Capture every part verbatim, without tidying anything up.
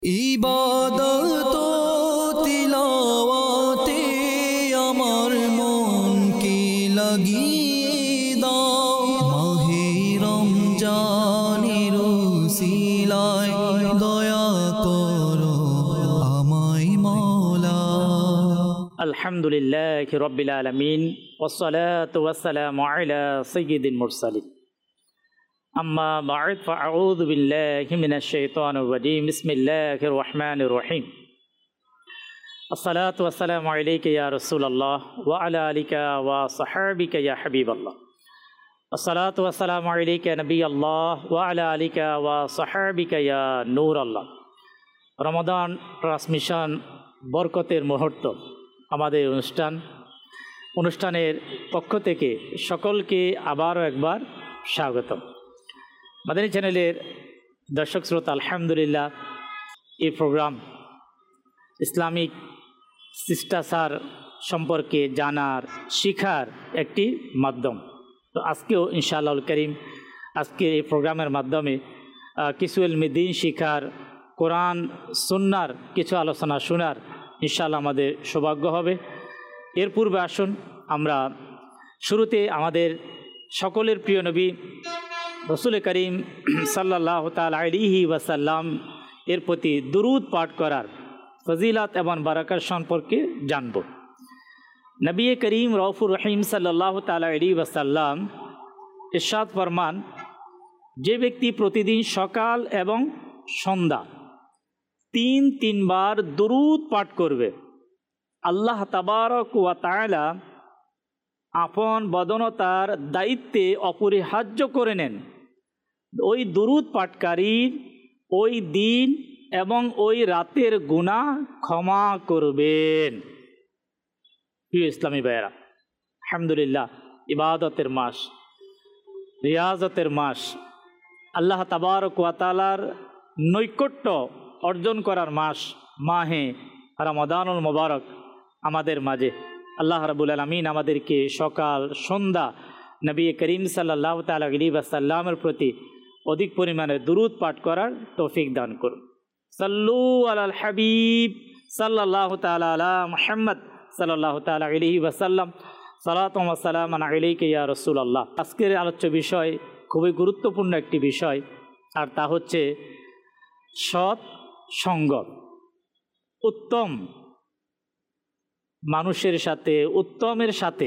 ইবাদত তিলাওয়াতে আমার মনকে লাগিয়ে দাও, মাহে রমজানের উসিলায় দয়া করো আমায় মাওলা। আলহামদুলিল্লাহি রাব্বিল আলামিন ওয়াসসালাতু ওয়াসসালামু আলা সাইয়্যিদিল মুরসালিন। আম্মা বা'দ ফাআউযু বিল্লাহি মিনাশ শাইতানির রাজীম। বিসমিল্লাহির রহমানির রহিম। আসসালাতু ওয়াসসালামু আলাইকা ইয়া রাসূলুল্লাহ ওয়া আলা আলিকা ওয়া সাহবিকা ইয়া হাবিবাল্লাহ। আসসালাতু ওয়াসসালামু আলাইকা ইয়া নবিয়াল্লাহ ওয়া আলা আলিকা ওয়া সাহবিকা ইয়া নূরাল্লাহ। রমাদান ট্রান্সমিশন বরকতের মুহূর্ত আমাদের অনুষ্ঠান অনুষ্ঠানের পক্ষ থেকে সকলকে আবারও একবার স্বাগতম। মাদানী চ্যানেলের দর্শক শ্রোতা, আলহামদুলিল্লাহ, এই প্রোগ্রাম ইসলামিক শিষ্টাচার সম্পর্কে জানার শিখার একটি মাধ্যম। তো আজকেও ইনশাআল্লাহুল কারীম আজকে এই প্রোগ্রামের মাধ্যমে কিছু ইলমে দ্বীন শিখার, কোরআন সুন্নাহর কিছু আলোচনা শোনার ইনশাআল্লাহ আমাদের সৌভাগ্য হবে। এর পূর্বে আসুন আমরা শুরুতে আমাদের সকলের প্রিয় নবী রাসূল করিম সাল্লাল্লাহু তাআলা আলাইহি ওয়াসাল্লাম এর প্রতি দুরূদ পাঠ করার ফজিলত এবং বারাকাত সম্পর্কে জানব। নবী করিম রউফুর রহিম সাল্লাল্লাহু তাআলা আলাইহি ওয়াসাল্লাম ইরশাদ ফরমান, যে ব্যক্তি প্রতিদিন সকাল এবং সন্ধ্যা তিন তিনবার দুরূদ পাঠ করবে, আল্লাহ তাবারক ওয়া তাআলা আপন বদনতার দায়িত্বে অপরিহার্য করে নেন ওই দুরূদ পাঠকারীর ওই দিন এবং ওই রাতের গুনাহ ক্ষমা করবেন। প্রিয় ইসলামী ভাইয়েরা, আলহামদুলিল্লাহ, ইবাদতের মাস, রিয়াজতের মাস, আল্লাহ তাবারক ওয়া তাআলার নৈকট্য অর্জন করার মাস মাহে রমাদানুল মুবারক আমাদের মাঝে আল্লাহ রাব্বুল আলামিন আমাদেরকে সকাল সন্ধ্যা নবী করিম সাল্লাল্লাহু তাআলা আলাইহি ওয়াসাল্লামের প্রতি অধিক পরিমাণে দুরূদ পাঠ করার তৌফিক দান করুন। সাল্লু আলাল হাবিব সাল্লাল্লাহু তাআলা আলা মুহাম্মদ সাল্লাল্লাহু তাআলা আলাইহি ওয়াসাল্লাম। সালাতুম ওয়া সালামান আলাইকা ইয়া রাসূলুল্লাহ। আজকের আলোচ্য বিষয় খুবই গুরুত্বপূর্ণ একটি বিষয়, আর তা হচ্ছে সৎ সঙ্গ। উত্তম মানুষের সাথে, উত্তমের সাথে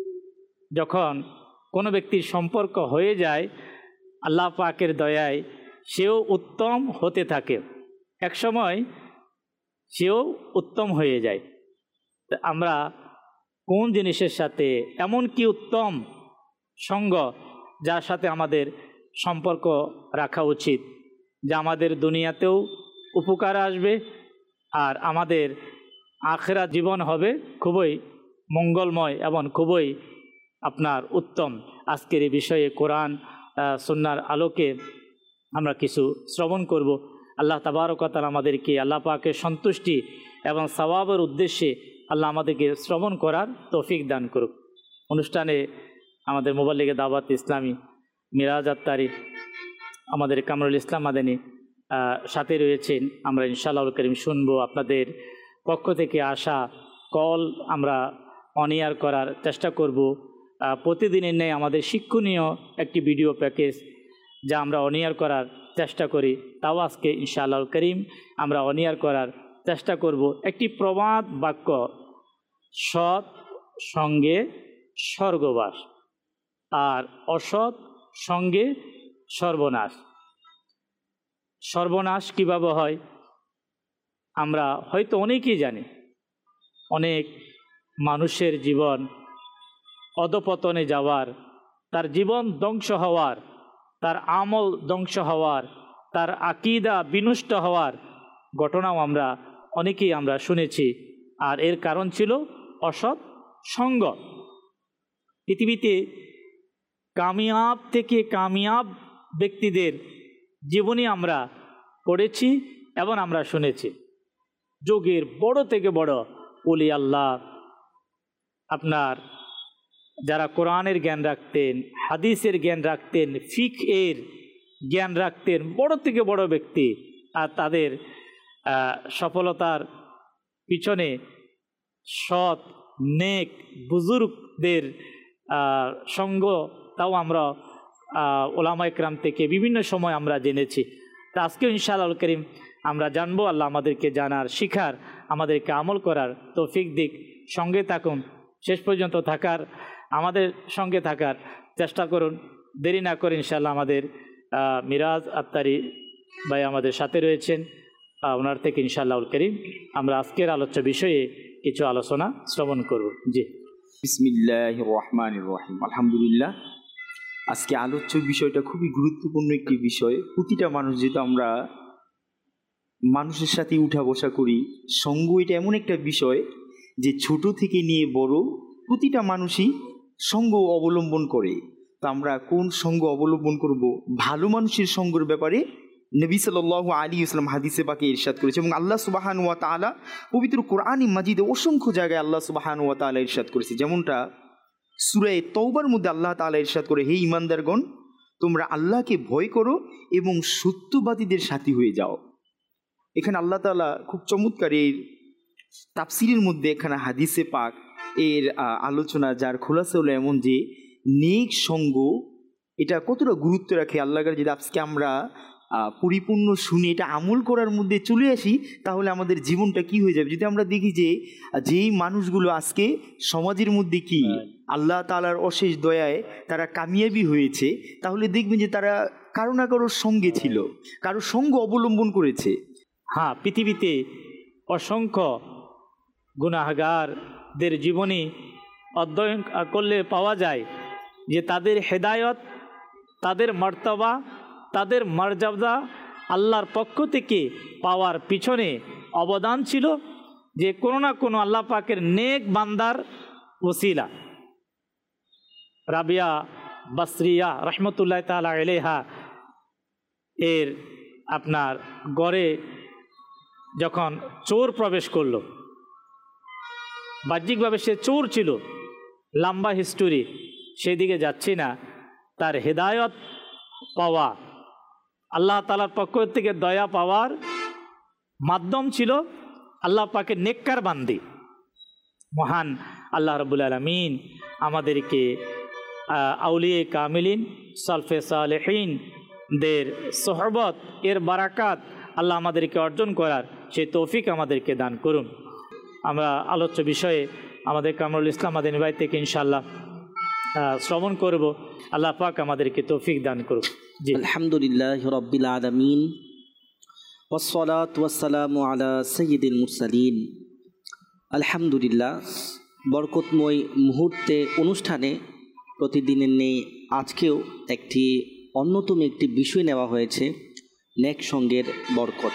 যখন কোনো ব্যক্তির সম্পর্ক হয়ে যায়, আল্লাহ পাকের দয়ায় সেও উত্তম হতে থাকে, একসময় সেও উত্তম হয়ে যায়। আমরা কোন জিনিসের সাথে, এমন কি উত্তম সঙ্গ যার সাথে আমাদের সম্পর্ক রাখা উচিত, যা আমাদের দুনিয়াতেও উপকার আসবে আর আমাদের আখিরাত জীবন হবে খুবই মঙ্গলময় এবং খুবই আপনার উত্তম। আজকের এই বিষয়ে কোরআন সুন্নাহর আলোকে আমরা কিছু শ্রবণ করব। আল্লাহ তাবারক ওয়া তাআলা আমাদেরকে আল্লাহ পাকের সন্তুষ্টি এবং সওয়াবের উদ্দেশ্যে আল্লাহ আমাদেরকে শ্রবণ করার তৌফিক দান করুক। অনুষ্ঠানে আমাদের মুবাল্লিগে দাওয়াত ইসলামী মিরাজ আত্তারি, আমাদের কামরুল ইসলাম মাদানী সাথে রয়েছেন। আমরা ইনশাআল্লাহুল কারীম শুনবো। আপনাদের পক্ষ থেকে আসা কল আমরা অনিয়ার করার চেষ্টা করব। প্রতিদিনের ন্যায় আমাদের শিক্ষণীয় একটি ভিডিও প্যাকেজ যা আমরা অনিয়ার করার চেষ্টা করি, তাও আজকে ইনশাআল্লাহুল কারীম আমরা অনিয়ার করার চেষ্টা করব। একটি প্রবাদ বাক্য, সৎ সঙ্গে স্বর্গবাস আর অসৎ সঙ্গে সর্বনাশ। সর্বনাশ কিভাবে হয় আমরা হয়তো অনেকেই জানি। অনেক মানুষের জীবন অধপতনে যাওয়ার, তার জীবন ধ্বংস হওয়ার, তার আমল ধ্বংস হওয়ার, তার আকীদা বিনষ্ট হওয়ার ঘটনাও আমরা অনেকেই আমরা শুনেছি। আর এর কারণ ছিল অসৎ সঙ্গ। পৃথিবীতে কামিয়াব থেকে কামিয়াব ব্যক্তিদের জীবনী আমরা পড়েছি এবং আমরা শুনেছি। যুগের বড় থেকে বড় ওলি আল্লাহ, আপনার যারা কোরআনের জ্ঞান রাখতেন, হাদিসের জ্ঞান রাখতেন, ফিকহের জ্ঞান রাখতেন, বড় থেকে বড় ব্যক্তি, আর তাদের সফলতার পিছনে সৎ নেক বুজুর্গদের সঙ্গ, তাও আমরা ওলামা ইকরাম থেকে বিভিন্ন সময় আমরা জেনেছি। তা আজকেও ইনশাআল্লাহ করিম আমরা জানবো। আল্লাহ আমাদেরকে জানার, শিখার, আমাদেরকে আমল করার তৌফিক দিক। সঙ্গে থাকুন, শেষ পর্যন্ত থাকার, আমাদের সঙ্গে থাকার চেষ্টা করুন। দেরি না করে ইনশাআল্লাহ আমাদের মিরাজ আত্তারি ভাই আমাদের সাথে রয়েছেন, ওনার থেকে ইনশাআল্লাহ করিম আমরা আজকের আলোচ্য বিষয়ে কিছু আলোচনা শ্রবণ করব। জি, বিসমিল্লাহির রহমানির রহিম। আলহামদুলিল্লাহ, আজকে আলোচ্য বিষয়টা খুবই গুরুত্বপূর্ণ একটি বিষয়। প্রতিটা মানুষ, যেহেতু আমরা মানুষের সাথে উঠা বসা করি, সঙ্গ এটা এমন একটা বিষয় যে ছোট থেকে নিয়ে বড় প্রতিটা মানুষই সঙ্গ অবলম্বন করে। তো আমরা কোন সঙ্গ অবলম্বন করব? ভালো মানুষের সঙ্গের ব্যাপারে নবী সাল্লাল্লাহু আলাইহি ওয়াসাল্লাম হাদিসে পাকে ইরশাদ করেছে, এবং আল্লাহ সুবহানাহু ওয়া তাআলা পবিত্র কোরআন মাজিদে অসংখ্য জায়গায় আল্লাহ সুবহানাহু ওয়া তাআলা ইরশাদ করেছে। যেমনটা সূরা তওবার মধ্যে আল্লাহ তাআলা ইরশাদ করে, হে ঈমানদারগণ, তোমরা আল্লাহকে ভয় করো এবং সত্যবাদীদের সাথী হয়ে যাও। এখানে আল্লাহ তাআলা খুব চমৎকার এর তাফসিরের মধ্যে এখানে হাদিসে পাক এর আলোচনা, যার খোলাসা হলো এমন যে নেক সঙ্গ এটা কতটা গুরুত্ব রাখে আল্লাহর। যদি আজকে আমরা পরিপূর্ণ শুনে এটা আমল করার মধ্যে চলে আসি, তাহলে আমাদের জীবনটা কি হয়ে যাবে। যদি আমরা দেখি যে যেই মানুষগুলো আজকে সমাজের মধ্যে কি আল্লাহ তাআলার অশেষ দয়ায় তারা কামিয়াবি হয়েছে, তাহলে দেখবেন যে তারা কারো না কারোর সঙ্গে ছিল, কারো সঙ্গ অবলম্বন করেছে। হ্যাঁ, পৃথিবীতে অসংখ্য গুনাহগারদের জীবনী অধ্যয়ন করলে পাওয়া যায় যে তাদের হেদায়ত, তাদের মর্তবা, তাদের মর্যাদা আল্লাহর পক্ষ থেকে পাওয়ার পিছনে অবদান ছিল যে কোনো না কোনো আল্লাহ পাকের নেক বান্দার ওসিলা। রাবিয়া বাসরিয়া রহমতুল্লাহ তাআলা আলাইহা এর আপনার গড়ে যখন চোর প্রবেশ করল, বাহ্যিকভাবে সে চোর ছিল, লম্বা হিস্টোরি, সেদিকে যাচ্ছি না। তার হেদায়ত পাওয়া, আল্লাহ তাআলার পক্ষ থেকে দয়া পাওয়ার মাধ্যম ছিল আল্লাহ পাকের নেককার বান্দি। মহান আল্লাহ রাব্বুল আলামিন আমাদেরকে আউলিয়ে কামিলিন, সালফে সালেহিন দের সোহবত এর বারাকাত আল্লাহ আমাদেরকে অর্জন করার সেই তৌফিক আমাদেরকে দান করুন। আমরা আলোচ্য বিষয়ে আমাদের কামরুল ইসলাম মাদানী ভাই থেকে ইনশাআল্লাহ শ্রবণ করব। আল্লাহ পাক আমাদেরকে তৌফিক দান করুন। জি, আলহামদুলিল্লাহি রাব্বিল আলামিন ওয়াসসালাতু ওয়াসসালামু আলা সাইয়্যিদিল মুরসালিন। আলহামদুলিল্লাহ, বরকতময় মুহূর্তে অনুষ্ঠানে প্রতিদিনের নেই আজকেও একটি অন্যতম একটি বিষয় নেওয়া হয়েছে, নেক সঙ্গের বরকত।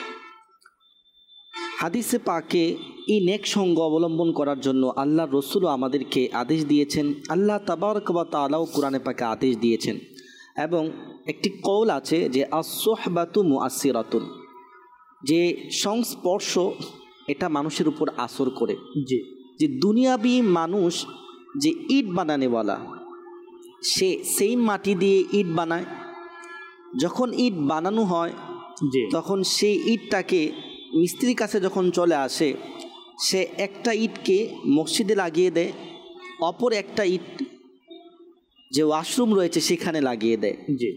হাদিসে পাকে এই নেক সঙ্গ অবলম্বন করার জন্য আল্লাহ রসুলও আমাদেরকে আদেশ দিয়েছেন, আল্লাহ তাবারক ওয়া তাআলাও কোরআনে পাকে আদেশ দিয়েছেন। এবং একটি কওল আছে যে আস-সুহবাতু মুআসসিরাতুন, যে সংস্পর্শ এটা মানুষের উপর আসর করে। জি, যে দুনিয়াবি মানুষ যে ইট বানানেওয়ালা, সে সেই মাটি দিয়ে ইট বানায়। যখন ইট বানানো হয় তখন সেই ইটটাকে মিস্ত্রির কাছে যখন চলে আসে, সে একটা ইটকে মসজিদে লাগিয়ে দেয়, অপর একটা ইট যে ওয়াশরুম রয়েছে সেখানে লাগিয়ে দেয়। জি,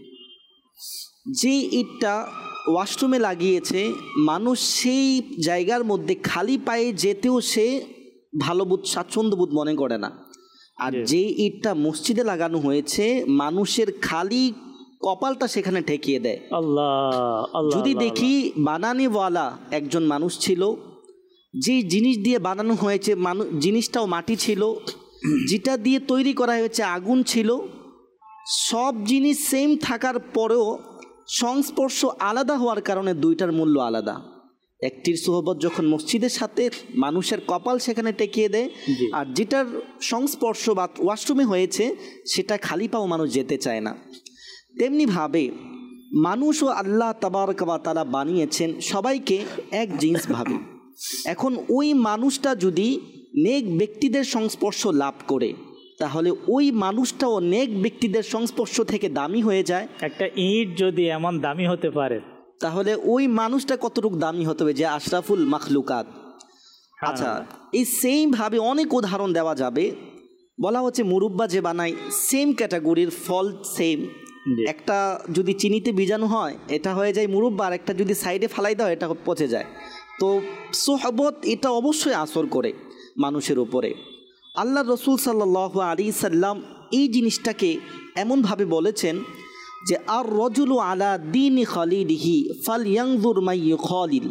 যে ইটটা ওয়াশরুমে লাগিয়েছে, মানুষ সেই জায়গার মধ্যে খালি পায়ে যেতেও সে ভালো বোধ, স্বাচ্ছন্দ্য বোধ মনে করে না। আর যে ইটটা মসজিদে লাগানো হয়েছে, মানুষের খালি কপালটা সেখানে ঠেকিয়ে দেয়। আল্লাহ আল্লাহ। যদি দেখি বানানিওয়ালা একজন মানুষ ছিল, যে জিনিস দিয়ে বানানো হয়েছে মানুষ জিনিসটাও মাটি ছিল, যেটা দিয়ে তৈরি করা হয়েছে আগুন ছিল, সব জিনিস সেম থাকার পরেও সংস্পর্শ আলাদা হওয়ার কারণে দুইটার মূল্য আলাদা। একটির সোহবত যখন মসজিদের সাথে মানুষের কপাল সেখানে টেকিয়ে দেয়, আর যেটার সংস্পর্শ বা ওয়াশরুমে হয়েছে সেটা খালি পাও মানুষ যেতে চায় না। তেমনিভাবে মানুষও আল্লাহ তাবারক ওয়া তাআলা বানিয়েছেন সবাইকে এক জিনিসভাবে। এখন ওই মানুষটা যদি নেক ব্যক্তিদের সংস্পর্শ লাভ করে, তাহলে ওই মানুষটাও নেক ব্যক্তিদের সংস্পর্শ থেকে দামি হয়ে যায়। একটা ইট যদি এমন দামি হতে পারে, তাহলে ওই মানুষটা কতটুকু দামি হতে হবে যে আশরাফুল মাখলুকাত। আচ্ছা, এই সেম ভাবে অনেক উদাহরণ দেওয়া যাবে। বলা হচ্ছে মুরব্বা যে বানায়, সেম ক্যাটাগরির ফল সেম। একটা যদি চিনিতে বীজাণু হয় এটা হয়ে যায় মুরব্বা, আর একটা যদি সাইডে ফালাই দাও এটা পচে যায়। তো সোহবত এটা অবশ্যই আসর করে মানুষের উপরে। আল্লাহ রসুল সাল্লাল্লাহু আলাইহি সাল্লাম এই জিনিসটাকে এমনভাবে বলেছেন যে আর রজুলু আলা দীনি খালিলিহি ফালয়ানজুর মাই ইউখালিল,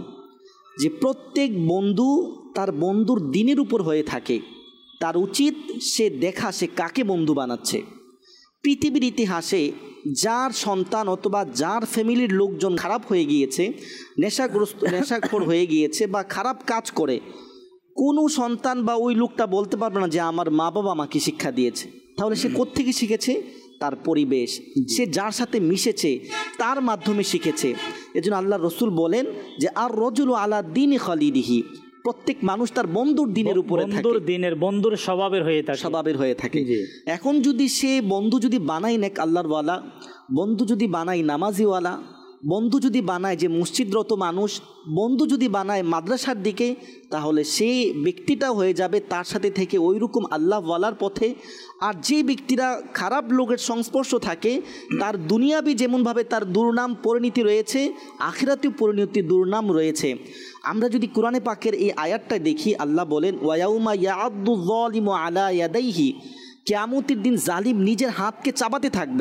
যে প্রত্যেক বন্ধু তার বন্ধুর দিনের উপর হয়ে থাকে, তার উচিত সে দেখা সে কাকে বন্ধু বানাচ্ছে। পৃথিবীর ইতিহাসে যার সন্তান অথবা যার ফ্যামিলির লোকজন খারাপ হয়ে গিয়েছে, নেশাগ্রস্ত নেশাখোর হয়ে গিয়েছে বা খারাপ কাজ করে, কোনো সন্তান বা ওই লোকটা বলতে পারবে না যে আমার মা বাবা আমাকে শিক্ষা দিয়েছে। তাহলে সে কোত্থেকে শিখেছে? তার পরিবেশ, সে যার সাথে মিশেছে তার মাধ্যমে শিখেছে। এজন্য আল্লাহ রসুল বলেন যে আর রজুল আলা দিন খালিদিহি, প্রত্যেক মানুষ তার বন্ধুর দিনের উপরে থাকে, বন্ধুর দিনের বন্ধুর স্বভাবের হয়ে থাকে স্বভাবের হয়ে থাকে। এখন যদি সে বন্ধু যদি বানায় নেক আল্লাহর ওয়ালা, বন্ধু যদি বানায় নামাজিওয়ালা, বন্ধু যদি বানায় যে মসজিদরত মানুষ, বন্ধু যদি বানায় মাদ্রাসার দিকে, তাহলে সেই ব্যক্তিটা হয়ে যাবে তার সাথে থেকে ওই রকম আল্লাহওয়ালার পথে। আর যে ব্যক্তিরা খারাপ লোকের সংস্পর্শ থাকে তার দুনিয়াবি যেমনভাবে তার দুর্নাম পরিণতি রয়েছে, আখিরাতেও পরিণতি দুর্নাম রয়েছে। আমরা যদি কোরআনে পাকের এই আয়াতটা দেখি, আল্লাহ বলেন ওয়ায়াউমা ইয়াআদ্দু যালিমু আলা ইয়াদাইহি, কিয়ামতের দিন জালিম নিজের হাতকে চাবাতে থাকবে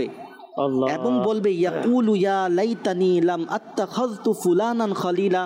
এবং বলবে ইয়াকুলু ইয়া লাইতানি লাম আত্তাখাযতু ফুলানান খালিলা,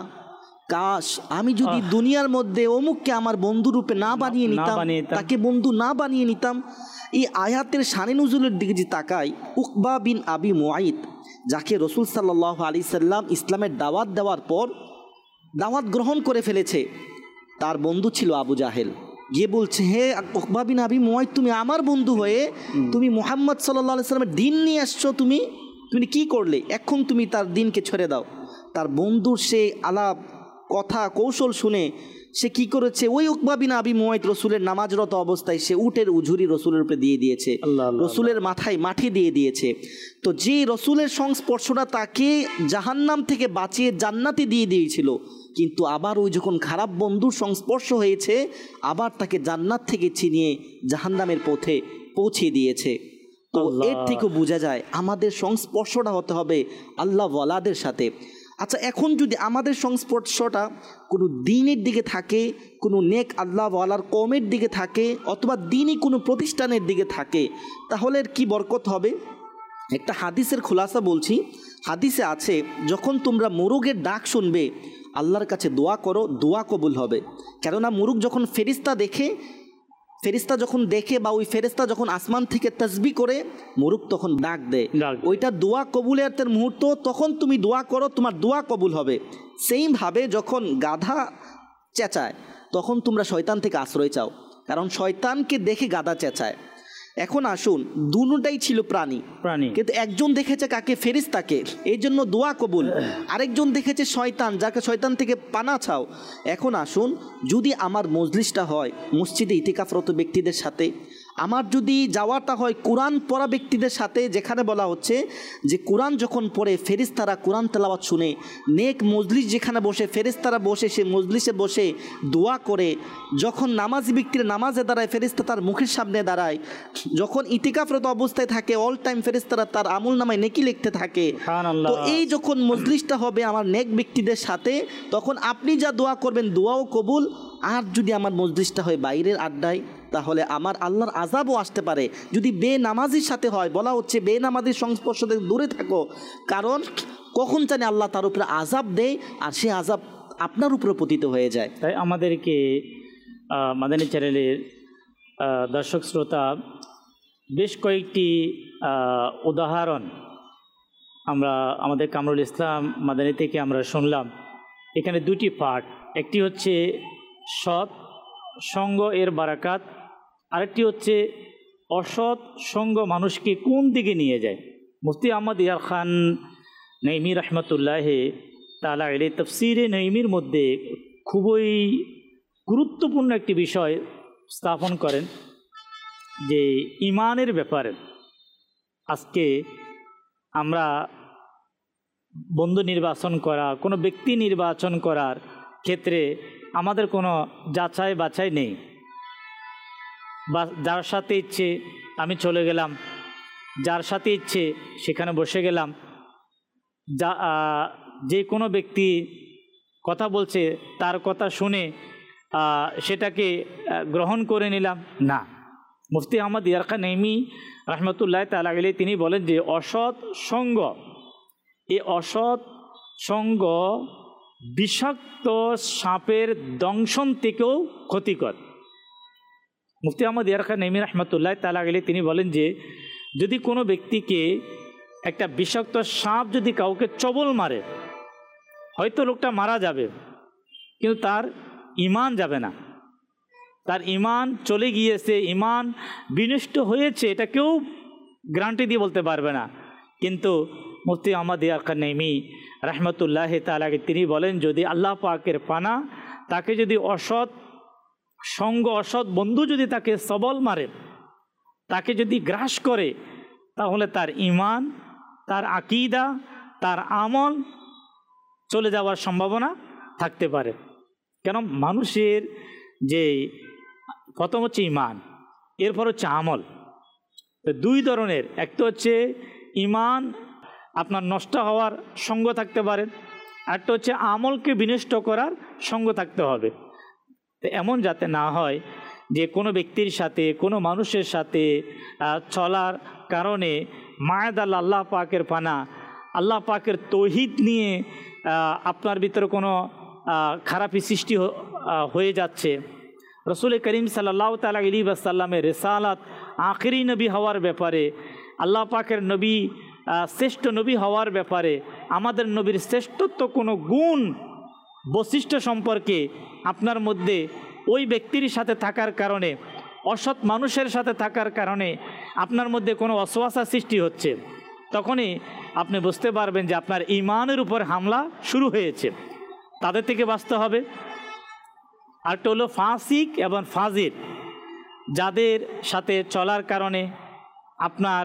কাশ আমি যদি দুনিয়ার মধ্যে অমুককে আমার বন্ধু রূপে না বানিয়ে নিতাম, তাকে বন্ধু না বানিয়ে নিতাম। এই আয়াতের শানে নুজুলের দিকে যে তাকাই, উকবা বিন আবি মুআইত, যাকে রসুল সাল্লাল্লাহু আলাইহি সাল্লাম ইসলামের দাওয়াত দেওয়ার পর দাওয়াত গ্রহণ করে ফেলেছে, তার বন্ধু ছিল আবু জাহেল। গিয়ে বলছে, হে উকবা বিন আবি মুআইত, তুমি আমার বন্ধু হয়ে তুমি মুহাম্মদ সাল্লাল্লাহু আলাইহি সাল্লামের দিন নিয়ে আসছো, তুমি তুমি কি করলে? এখন তুমি তার দিনকে ছেড়ে দাও। তার বন্ধুর সে আলাপ কথা কৌশল শুনে সে কি করেছে, ওই উকবা বিন আবি মুআইত রসুলের নামাজরত অবস্থায় সে উটের উঝুরি রসুলের উপরে দিয়ে দিয়েছে, রসুলের মাথায় মাটি দিয়ে দিয়েছে। তো যে রসুলের সংস্পর্শটা তাকে জাহান্নাম থেকে বাঁচিয়ে জান্নাতে দিয়ে দিয়েছিল, কিন্তু আবার ওই যখন খারাপ বন্ধুর সংস্পর্শ হয়েছে আবার তাকে জান্নাত থেকে ছিনিয়ে জাহান্নামের পথে পৌঁছে দিয়েছে। তো এর থেকেও বোঝা যায় আমাদের সংস্পর্শটা হতে হবে আল্লাহ ওয়ালাদের সাথে। আচ্ছা, এখন যদি আমাদের সংস্পর্শটা কোনো দিনের দিকে থাকে, কোনো নেক আল্লাহ ওয়ালার কওমের দিকে থাকে, অথবা দিনই কোনো প্রতিষ্ঠানের দিকে থাকে, তাহলে কি বরকত হবে? একটা হাদিসের খুলাসা বলছি। হাদিসে আছে, যখন তোমরা মোরগের ডাক শুনবে আল্লাহর কাছে দোয়া করো, দোয়া কবুল হবে। কেননা মোরগ যখন ফেরিস্তা দেখে, ফেরিস্তা যখন দেখে বা ওই ফেরিস্তা যখন আসমান থেকে তাসবিহ করে, মোরগ তখন ডাক দেয়, ওইটা দোয়া কবুলের মুহূর্ত, তখন তুমি দোয়া করো, তোমার দোয়া কবুল হবে। সেইভাবে যখন গাধা চেঁচায় তখন তোমরা শয়তান থেকে আশ্রয় চাও, কারণ শয়তানকে দেখে গাধা চেঁচায়। এখন আসুন, দুটোটাই ছিল প্রাণী প্রাণী কিন্তু একজন দেখেছে কাকে? ফেরেশতাকে, এই জন্য দোয়া কবুল। আরেকজন দেখেছে শয়তান, যাকে শয়তান থেকে পানা চাও। এখন আসুন, যদি আমার মজলিসটা হয় মসজিদে ইতিকাফরত ব্যক্তিদের সাথে, আমার যদি যাওয়াটা হয় কোরআন পড়া ব্যক্তিদের সাথে, যেখানে বলা হচ্ছে যে কোরআন যখন পড়ে ফেরেশতারা কোরআন তেলাওয়াত শুনে, নেক মজলিস যেখানে বসে ফেরেশতারা বসে সে মজলিসে বসে দোয়া করে, যখন নামাজি ব্যক্তির নামাজে দাঁড়ায় ফেরেশতা তার মুখের সামনে দাঁড়ায়, যখন ইতিকাফরত অবস্থায় থাকে অল টাইম ফেরেশতারা তার আমল নামায় নেকি লিখতে থাকে। তো এই যখন মজলিসটা হবে আমার নেক ব্যক্তিদের সাথে, তখন আপনি যা দোয়া করবেন দোয়াও কবুল। আর যদি আমার মজলিসটা হয় বাইরের আড্ডায়, তাহলে আমার আল্লাহর আযাবও আসতে পারে। যদি বেনামাজির সাথে হয়, বলা হচ্ছে বেনামাজির সংস্পর্শ থেকে দূরে থাকো, কারণ কখন জানি আল্লাহ তার উপরে আযাব দেয় আর সে আযাব আপনার উপরে পতিত হয়ে যায়। তাই আমাদেরকে মাদানী চ্যানেলের দর্শক শ্রোতা বেশ কয়েকটি উদাহরণ আমরা আমাদের কামরুল ইসলাম মাদানী থেকে আমরা শুনলাম। এখানে দুটি পার্ট, একটি হচ্ছে সৎ সঙ্গ এর বারাকাত, আরেকটি হচ্ছে অসৎ সঙ্গ মানুষকে কোন দিকে নিয়ে যায়। মুফতি আহমদ ইয়ার খান নঈমী রহমতুল্লাহ তাআলা আলাইহি তাফসীরে নঈমীর মধ্যে খুবই গুরুত্বপূর্ণ একটি বিষয় স্থাপন করেন যে ইমানের ব্যাপারে। আজকে আমরা বন্ধু নির্বাচন করা, কোনো ব্যক্তি নির্বাচন করার ক্ষেত্রে আমাদের কোনো যাচাই বাছাই নেই। বা যার সাথে ইচ্ছে আমি চলে গেলাম, যার সাথে ইচ্ছে সেখানে বসে গেলাম, যা যে কোনো ব্যক্তি কথা বলছে তার কথা শুনে সেটাকে গ্রহণ করে নিলাম না। মুফতি আহমদ ইয়ারকা নেমি রহমতুল্লাহ তাআলা আলাইহি তিনি বলেন যে অসৎ সঙ্গ, এই অসৎ সঙ্গ বিষাক্ত সাপের দংশন থেকেও ক্ষতিকর। মুফতি আহমদ ইয়ারকা নেমি রহমতুল্লাহ তাআলা আলাইহি তিনি বলেন যে যদি কোনো ব্যক্তিকে একটা বিষাক্ত সাপ যদি কাউকে চবল মারে, হয়তো লোকটা মারা যাবে কিন্তু তার ঈমান যাবে না, তার ঈমান চলে গিয়েছে, ঈমান বিনষ্ট হয়েছে, এটা কেউ গ্যারান্টি দিয়ে বলতে পারবে না। কিন্তু মুফতি আহমদ ইয়ারকা নেমি রহমতুল্লাহ তাআলা তিনি বলেন যদি আল্লাহ পাকের পানা তাকে যদি অসৎ সঙ্গ, অসৎ বন্ধু যদি তাকে সবল মারে, তাকে যদি গ্রাস করে, তাহলে তার ঈমান, তার আকীদা, তার আমল চলে যাওয়ার সম্ভাবনা থাকতে পারে। কেন মানুষের যে প্রথম হচ্ছে ঈমান, এরপর হচ্ছে আমল, তো দুই ধরনের, একটা হচ্ছে ঈমান আপনার নষ্ট হওয়ার সঙ্গ থাকতে পারে, একটা হচ্ছে আমলকে বিনষ্ট করার সঙ্গ থাকতে হবে। তো এমন যাতে না হয় যে কোনো ব্যক্তির সাথে, কোনো মানুষের সাথে চলার কারণে মায়াদাল আল্লাহ পাকের পানা, আল্লাহ পাকের তৌহিদ নিয়ে আপনার ভিতরে কোনো খারাপি সৃষ্টি হয়ে যাচ্ছে। রসুল করিম সাল্লাল্লাহু তাআলা আলাইহি ওয়াসাল্লামের রিসালাত আখিরি নবী হওয়ার ব্যাপারে, আল্লাহ পাকের নবী শ্রেষ্ঠ নবী হওয়ার ব্যাপারে, আমাদের নবীর শ্রেষ্ঠত্ব কোনো গুণ বৈশিষ্ট্য সম্পর্কে আপনার মধ্যে ওই ব্যক্তির সাথে থাকার কারণে, অসৎ মানুষের সাথে থাকার কারণে আপনার মধ্যে কোনো অসওয়াসা সৃষ্টি হচ্ছে, তখনই আপনি বুঝতে পারবেন যে আপনার ঈমানের উপর হামলা শুরু হয়েছে। তাদের থেকে বাঁচতে হবে। আরেকটা হলো ফাসিক এবং ফাজির, যাদের সাথে চলার কারণে আপনার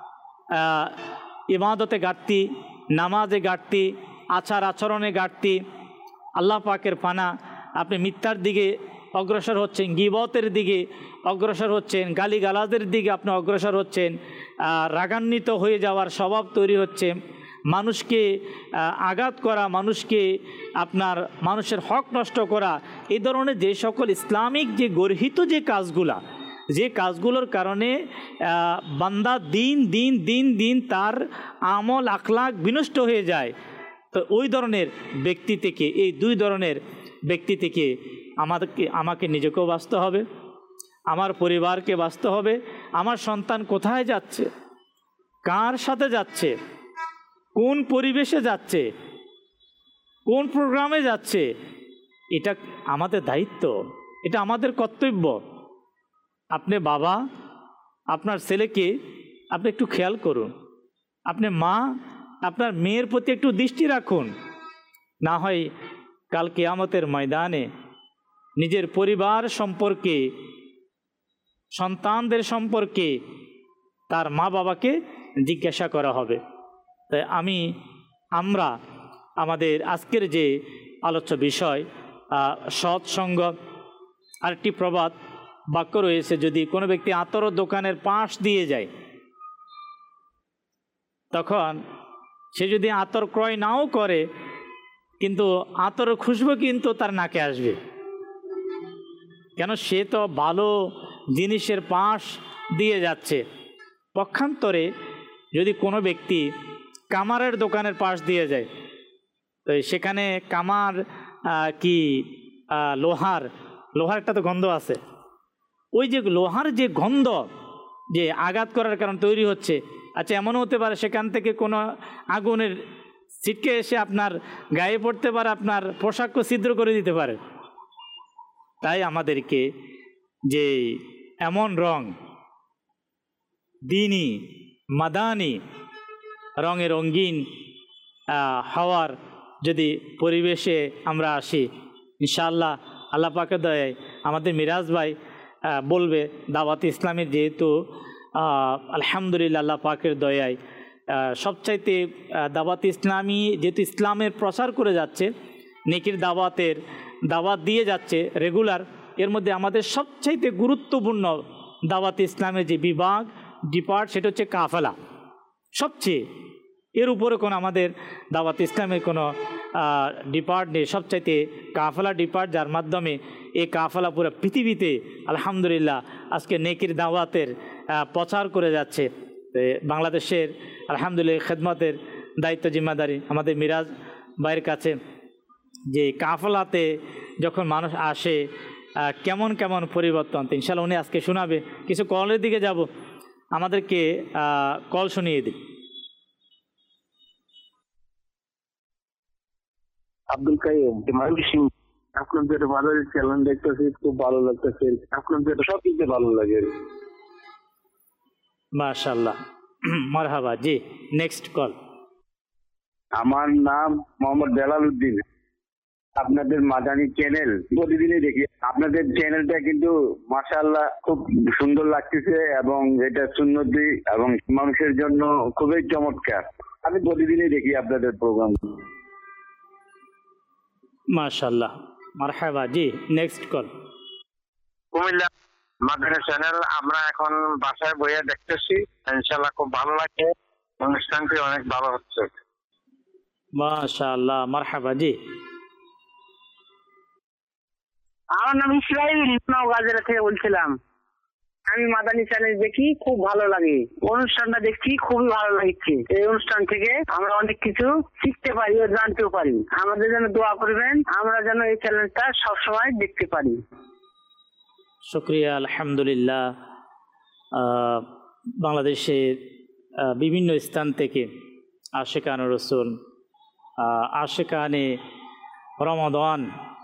ইবাদতে ঘাটতি, নামাজে ঘাটতি, আচার আচরণে ঘাটতি, আল্লাহ পাকের পানা, আপনি মিথ্যার দিকে অগ্রসর হচ্ছেন, গীবতের দিকে অগ্রসর হচ্ছেন, গালিগালাজের দিকে আপনি অগ্রসর হচ্ছেন, রাগান্বিত হয়ে যাওয়ার স্বভাব তৈরি হচ্ছে, মানুষকে আঘাত করা, মানুষকে আপনার মানুষের হক নষ্ট করা, এই ধরনের যে সকল ইসলামিক যে গর্হিত যে কাজগুলা, যে কাজগুলোর কারণে বান্দা দিন দিন দিন দিন তার আমল আখলাক বিনষ্ট হয়ে যায়, তো ওই ধরনের ব্যক্তি থেকে, এই দুই ধরনের ব্যক্তি থেকে আমাদেরকে আমাকে নিজেকেও বাঁচতে হবে, আমার পরিবারকে বাঁচতে হবে। আমার সন্তান কোথায় যাচ্ছে, কার সাথে যাচ্ছে, কোন পরিবেশে যাচ্ছে, কোন প্রোগ্রামে যাচ্ছে, এটা আমাদের দায়িত্ব, এটা আমাদের কর্তব্য। আপনি বাবা, আপনার ছেলেকে আপনি একটু খেয়াল করুন, আপনি মা, আপনার মেয়ের প্রতি একটু দৃষ্টি রাখুন, না হয় কাল কিয়ামতের ময়দানে নিজের পরিবার সম্পর্কে, সন্তানদের সম্পর্কে তার মা বাবাকে জিজ্ঞাসা করা হবে। তাই আমি আমরা আমাদের আজকের যে আলোচ্য বিষয় সৎসঙ্গ, আরেকটি প্রবাদ বাক্য রয়েছে, যদি কোনো ব্যক্তি আতর দোকানের পাশ দিয়ে যায়, তখন সে যদি আতর ক্রয় নাও করে, কিন্তু আতর খুশবু কিন্তু তার নাকে আসবে, কেন সে তো ভালো জিনিসের পাশ দিয়ে যাচ্ছে। পক্ষান্তরে যদি কোনো ব্যক্তি কামারের দোকানের পাশ দিয়ে যায়, তো সেখানে কামার কি লোহার লোহার একটা তো গন্ধ আছে, ওই যে লোহার যে গন্ধ যে আঘাত করার কারণ তৈরি হচ্ছে, আচ্ছা এমনও হতে পারে সেখান থেকে কোনো আগুনের ছিটকে এসে আপনার গায়ে পড়তে পারে, আপনার পোশাককে ছিদ্র করে দিতে পারে। তাই আমাদেরকে যে এমন রং, দিনী মাদানি রঙে রঙিন হওয়ার যদি পরিবেশে আমরা আসি, ইনশাআল্লাহ আল্লাহ পাকের দয়ায় আমাদের মিরাজ ভাই বলবে দাওয়াত ইসলামের, যেহেতু আলহামদুলিল্লাহ আল্লাহ পাকের দয়ায় সবচাইতে দাওয়াত ইসলামী যেহেতু ইসলামের প্রচার করে যাচ্ছে, নেকির দাওয়াতের দাওয়াত দিয়ে যাচ্ছে রেগুলার, এর মধ্যে আমাদের সবচাইতে গুরুত্বপূর্ণ দাওয়াত ইসলামের যে বিভাগ ডিপার্ট সেটা হচ্ছে কাফেলা। সবচেয়ে এর উপরে কোনো আমাদের দাওয়াত ইসলামের কোনো ডিপার্ট নেই, সবচাইতে কাফেলা ডিপার্ট, যার মাধ্যমে এই কাফেলা পুরো পৃথিবীতে আলহামদুলিল্লাহ আজকে নেকির দাওয়াতের প্রচার করে যাচ্ছে। বাংলাদেশের আলহামদুলিল্লাহ খেদমতের দায়িত্ব জিম্মাদারি আমাদের মিরাজ ভাইয়ের কাছে, যে কাফেলাতে যখন মানুষ আসে কেমন কেমন পরিবর্তন, ইনশাআল্লাহ উনি আজকে শোনাবে। কিছু কলের দিকে যাব, আমাদেরকে কল শুনিয়ে দিই। আব্দুল কাইয়ুম, আপনাদের ভালো চ্যানেল দেখতেছি, খুব ভালো লাগতেছে, আপনাদের সব কিছু ভালো লাগে। মাশাআল্লাহ, মারহাবা। জি, নেক্সট কল। আমার নাম মোহাম্মদ বেলাল উদ্দিন। আপনাদের মাদানী চ্যানেল প্রতিদিনই দেখি। আপনাদের চ্যানেলটা কিন্তু মাশাআল্লাহ খুব সুন্দর লাগতেছে এবং এটা সুন্নতি এবং মানুষের জন্য খুবই চমৎকার। আমি প্রতিদিনই দেখি আপনাদের প্রোগ্রাম। মাশাআল্লাহ, মারহাবা। জি, next call. Comilla Madani channel আমরা এখন বাসায় বইয়ে দেখতেছি, ইনশাআল্লাহ খুব ভালো লাগে, অনুষ্ঠানটি অনেক ভালো হচ্ছে। মাশাআল্লাহ, মারহাবা। জি, আমার নাম ইসরাইল, নওগাঁ থেকে বলছিলাম। আমি মাদানী চ্যানেল দেখি, খুব ভালো লাগে, অনুষ্ঠানটা দেখছি খুবই ভালো লাগছে। এই অনুষ্ঠান থেকে আমরা অনেক কিছু শিখতে পারি ও জানতেও পারি। আমাদের জন্য দোয়া করবেন, আমরা যেন এই চ্যানেলটা সবসময় দেখতে পারি। শুকরিয়া, আলহামদুলিল্লাহ। বাংলাদেশের বিভিন্ন স্থান থেকে আশিকানে রাসূল, আশিকানে রমাদান,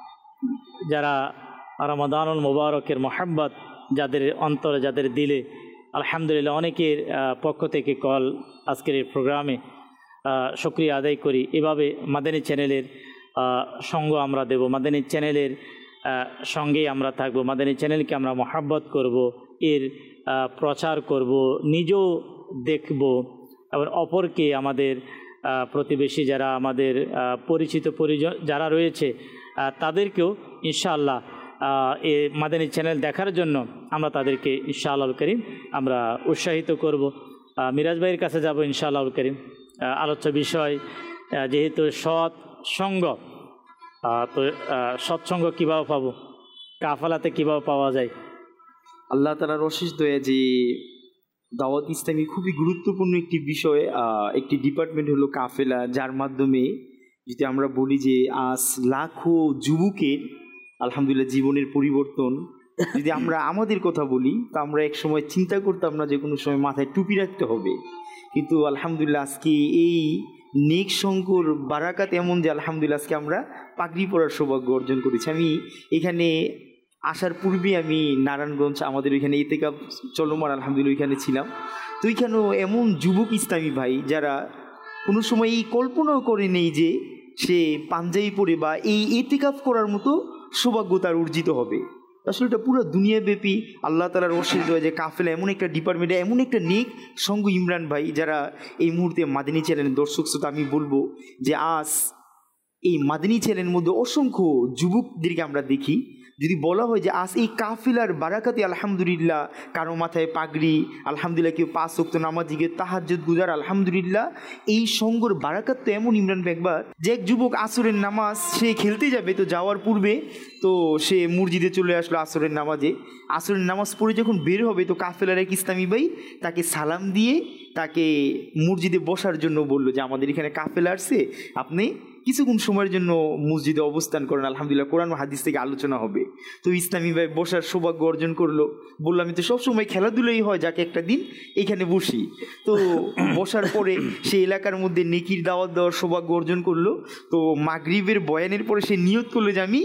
যারা রমাদানুল মুবারকের মোহাব্বত যাদের অন্তরে, যাদের দিলে, আলহামদুলিল্লাহ অনেকের পক্ষ থেকে কল আজকের এই প্রোগ্রামে শুকরিয়া আদায় করি। এভাবে মাদানী চ্যানেলের সঙ্গ আমরা দেব, মাদানী চ্যানেলের সঙ্গেই আমরা থাকব, মাদানী চ্যানেলকে আমরা মোহাব্বত করব, এর প্রচার করব, নিজেও দেখব এবং অপরকে, আমাদের প্রতিবেশী যারা, আমাদের পরিচিত পরিজন যারা রয়েছে তাদেরকেও ইনশাআল্লাহ এই মাদানী চ্যানেল দেখার জন্য আমরা তাদেরকে ইনশাআল্লাহ করিম আমরা উৎসাহিত করব। মিরাজ ভাইয়ের কাছে যাব ইনশাআল্লাহ করিম। আলোচ্য বিষয় যেহেতু সৎ সঙ্গ, তো সৎসঙ্গ কীভাবে পাবো, কাফেলাতে কীভাবে পাওয়া যায়? আল্লাহ তাআলার অশেষ দয়া যে দাওয়াত ইসলামী খুবই গুরুত্বপূর্ণ একটি বিষয়, একটি ডিপার্টমেন্ট হলো কাফেলা, যার মাধ্যমে যদি আমরা বলি যে আজ লাখো যুবকের আলহামদুলিল্লাহ জীবনের পরিবর্তন। যদি আমরা আমাদের কথা বলি, তো আমরা এক সময় চিন্তা করতাম না যে কোনো সময় মাথায় টুপি রাখতে হবে, কিন্তু আলহামদুলিল্লাহ আজকে এই নেক সঙ্গর বারাকাত এমন যে আলহামদুলিল্লাহ আজকে আমরা পাগড়ি পরার সৌভাগ্য অর্জন করেছি। আমি এখানে আসার পূর্বে আমি নারায়ণগঞ্জ, আমাদের ওইখানে ইতিকাফ চলমান, আলহামদুলিল্লাহ ওইখানে ছিলাম। তো ওইখানেও এমন যুবক ইসলামী ভাই যারা কোনো সময় এই কল্পনাও করে নেই যে সে পাঞ্জাবি পরে বা এই ইতিকাফ করার মতো সৌভাগ্য তার অর্জিত হবে। আসলে এটা পুরো দুনিয়াব্যাপী আল্লাহ তাআলার অশেষ দয়া যে কাফেলা এমন একটা ডিপার্টমেন্টে এমন একটা নেক সঙ্গ ইমরান ভাই, যারা এই মুহূর্তে মাদানী চ্যানেলের দর্শক শ্রোতা, আমি বলবো যে আজ এই মাদানী চ্যানেলের মধ্যে অসংখ্য যুবকদেরকে আমরা দেখি। যদি বলা হয় যে আজ এই কাফেলার বারাকাতে আলহামদুলিল্লাহ কারো মাথায় পাগড়ি, আলহামদুলিল্লাহ কেউ পাঁচ ওয়াক্ত নামাজি, কেউ তাহাজ্জুদ গুজার, আলহামদুলিল্লাহ এই সঙ্গর বারাকাত তো এমন ইমরান ভাই, একবার যে এক যুবক আসরের নামাজ সে খেলতে যাবে, তো যাওয়ার পূর্বে তো সে মসজিদে চলে আসলো আসরের নামাজে, আসরের নামাজ পড়ে যখন বের হবে তো কাফেলার এক ইসলামী ভাই তাকে সালাম দিয়ে তাকে মসজিদে বসার জন্য বললো যে আমাদের এখানে কাফেলা আসছে, আপনি কিছুক্ষণ সময়ের জন্য মসজিদে অবস্থান করেন, আলহামদুলিল্লাহ কোরআন ও হাদিস থেকে আলোচনা হবে। তো ইসলামী ভাই বসার সৌভাগ্য অর্জন করলো। বললাম আমি তো সবসময় খেলাধুলাই হয়, যাকে একটা দিন এখানে বসি। তো বসার পরে সে এলাকার মধ্যে নেকির দাওয়াত দেওয়ার সৌভাগ্য অর্জন করলো। তো মাগরিবের বয়ানের পরে সে নিয়ত করলো যে আমি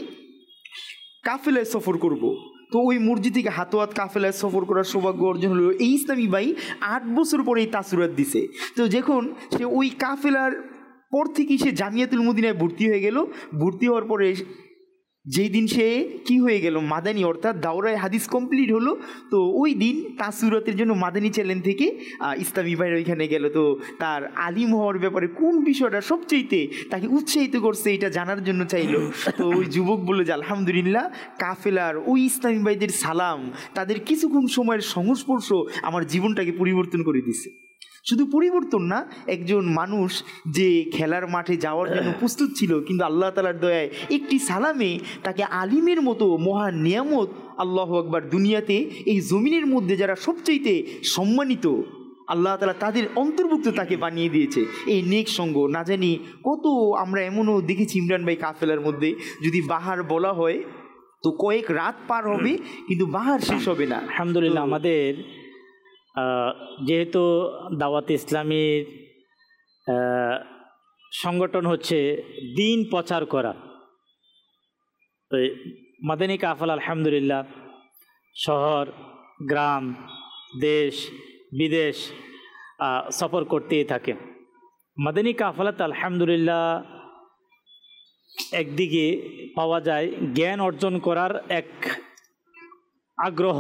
কাফেলায় সফর করব। তো ওই মসজিদ থেকে হাতোয়াত কাফেলায় সফর করার সৌভাগ্য অর্জন হলো। এই ইসলামী ভাই আট বছর পরে এই তাসুরাত দিছে। তো যখন সে ওই কাফেলার পর থেকেই সে জামিয়াতুল মদিনায় ভর্তি হয়ে গেল। ভর্তি হওয়ার পরে যেই দিন সে কি হয়ে গেল মাদানী, অর্থাৎ দাওরায় হাদিস কমপ্লিট হলো। তো ওই দিন তার সুরতের জন্য মাদানী চ্যানেল থেকে ইসলামী ভাইয়ের ওইখানে গেল। তো তার আলিম হওয়ার ব্যাপারে কোন বিষয়টা সবচেয়েতে তাকে উৎসাহিত করছে এটা জানার জন্য চাইলো। তো ওই যুবক বললো যে আলহামদুলিল্লাহ কাফেলার ওই ইসলামী ভাইদের সালাম, তাদের কিছুক্ষণ সময়ের সংস্পর্শ আমার জীবনটাকে পরিবর্তন করে দিছে। শুধু পরিবর্তন না, একজন মানুষ যে খেলার মাঠে যাওয়ার জন্য প্রস্তুত ছিল, কিন্তু আল্লাহ তাআলার দয়ায় একটি সালামে তাকে আলিমের মতো মহান নিয়ামত, আল্লাহু আকবার, দুনিয়াতে এই জমিনের মধ্যে যারা সবচেয়ে সম্মানিত আল্লাহ তাআলা তাদের অন্তর্ভুক্ত তাকে বানিয়ে দিয়েছে। এই নেক সঙ্গ না জানি কত আমরা এমনও দেখেছি ইমরান ভাই কাফেলার মধ্যে, যদি বাহার বলা হয় তো কয়েক রাত পার হবে কিন্তু বাহার শেষ হবে না। আলহামদুলিল্লাহ, আমাদের যেহেতু দাওয়াত ইসলামীর সংগঠন হচ্ছে দিন প্রচার করা, তো মাদানী কাফেলা আলহামদুলিল্লাহ শহর, গ্রাম, দেশ, বিদেশ সফর করতেই থাকে। মাদানী কাফেলাতে আলহামদুলিল্লাহ একদিকে পাওয়া যায় জ্ঞান অর্জন করার এক আগ্রহ,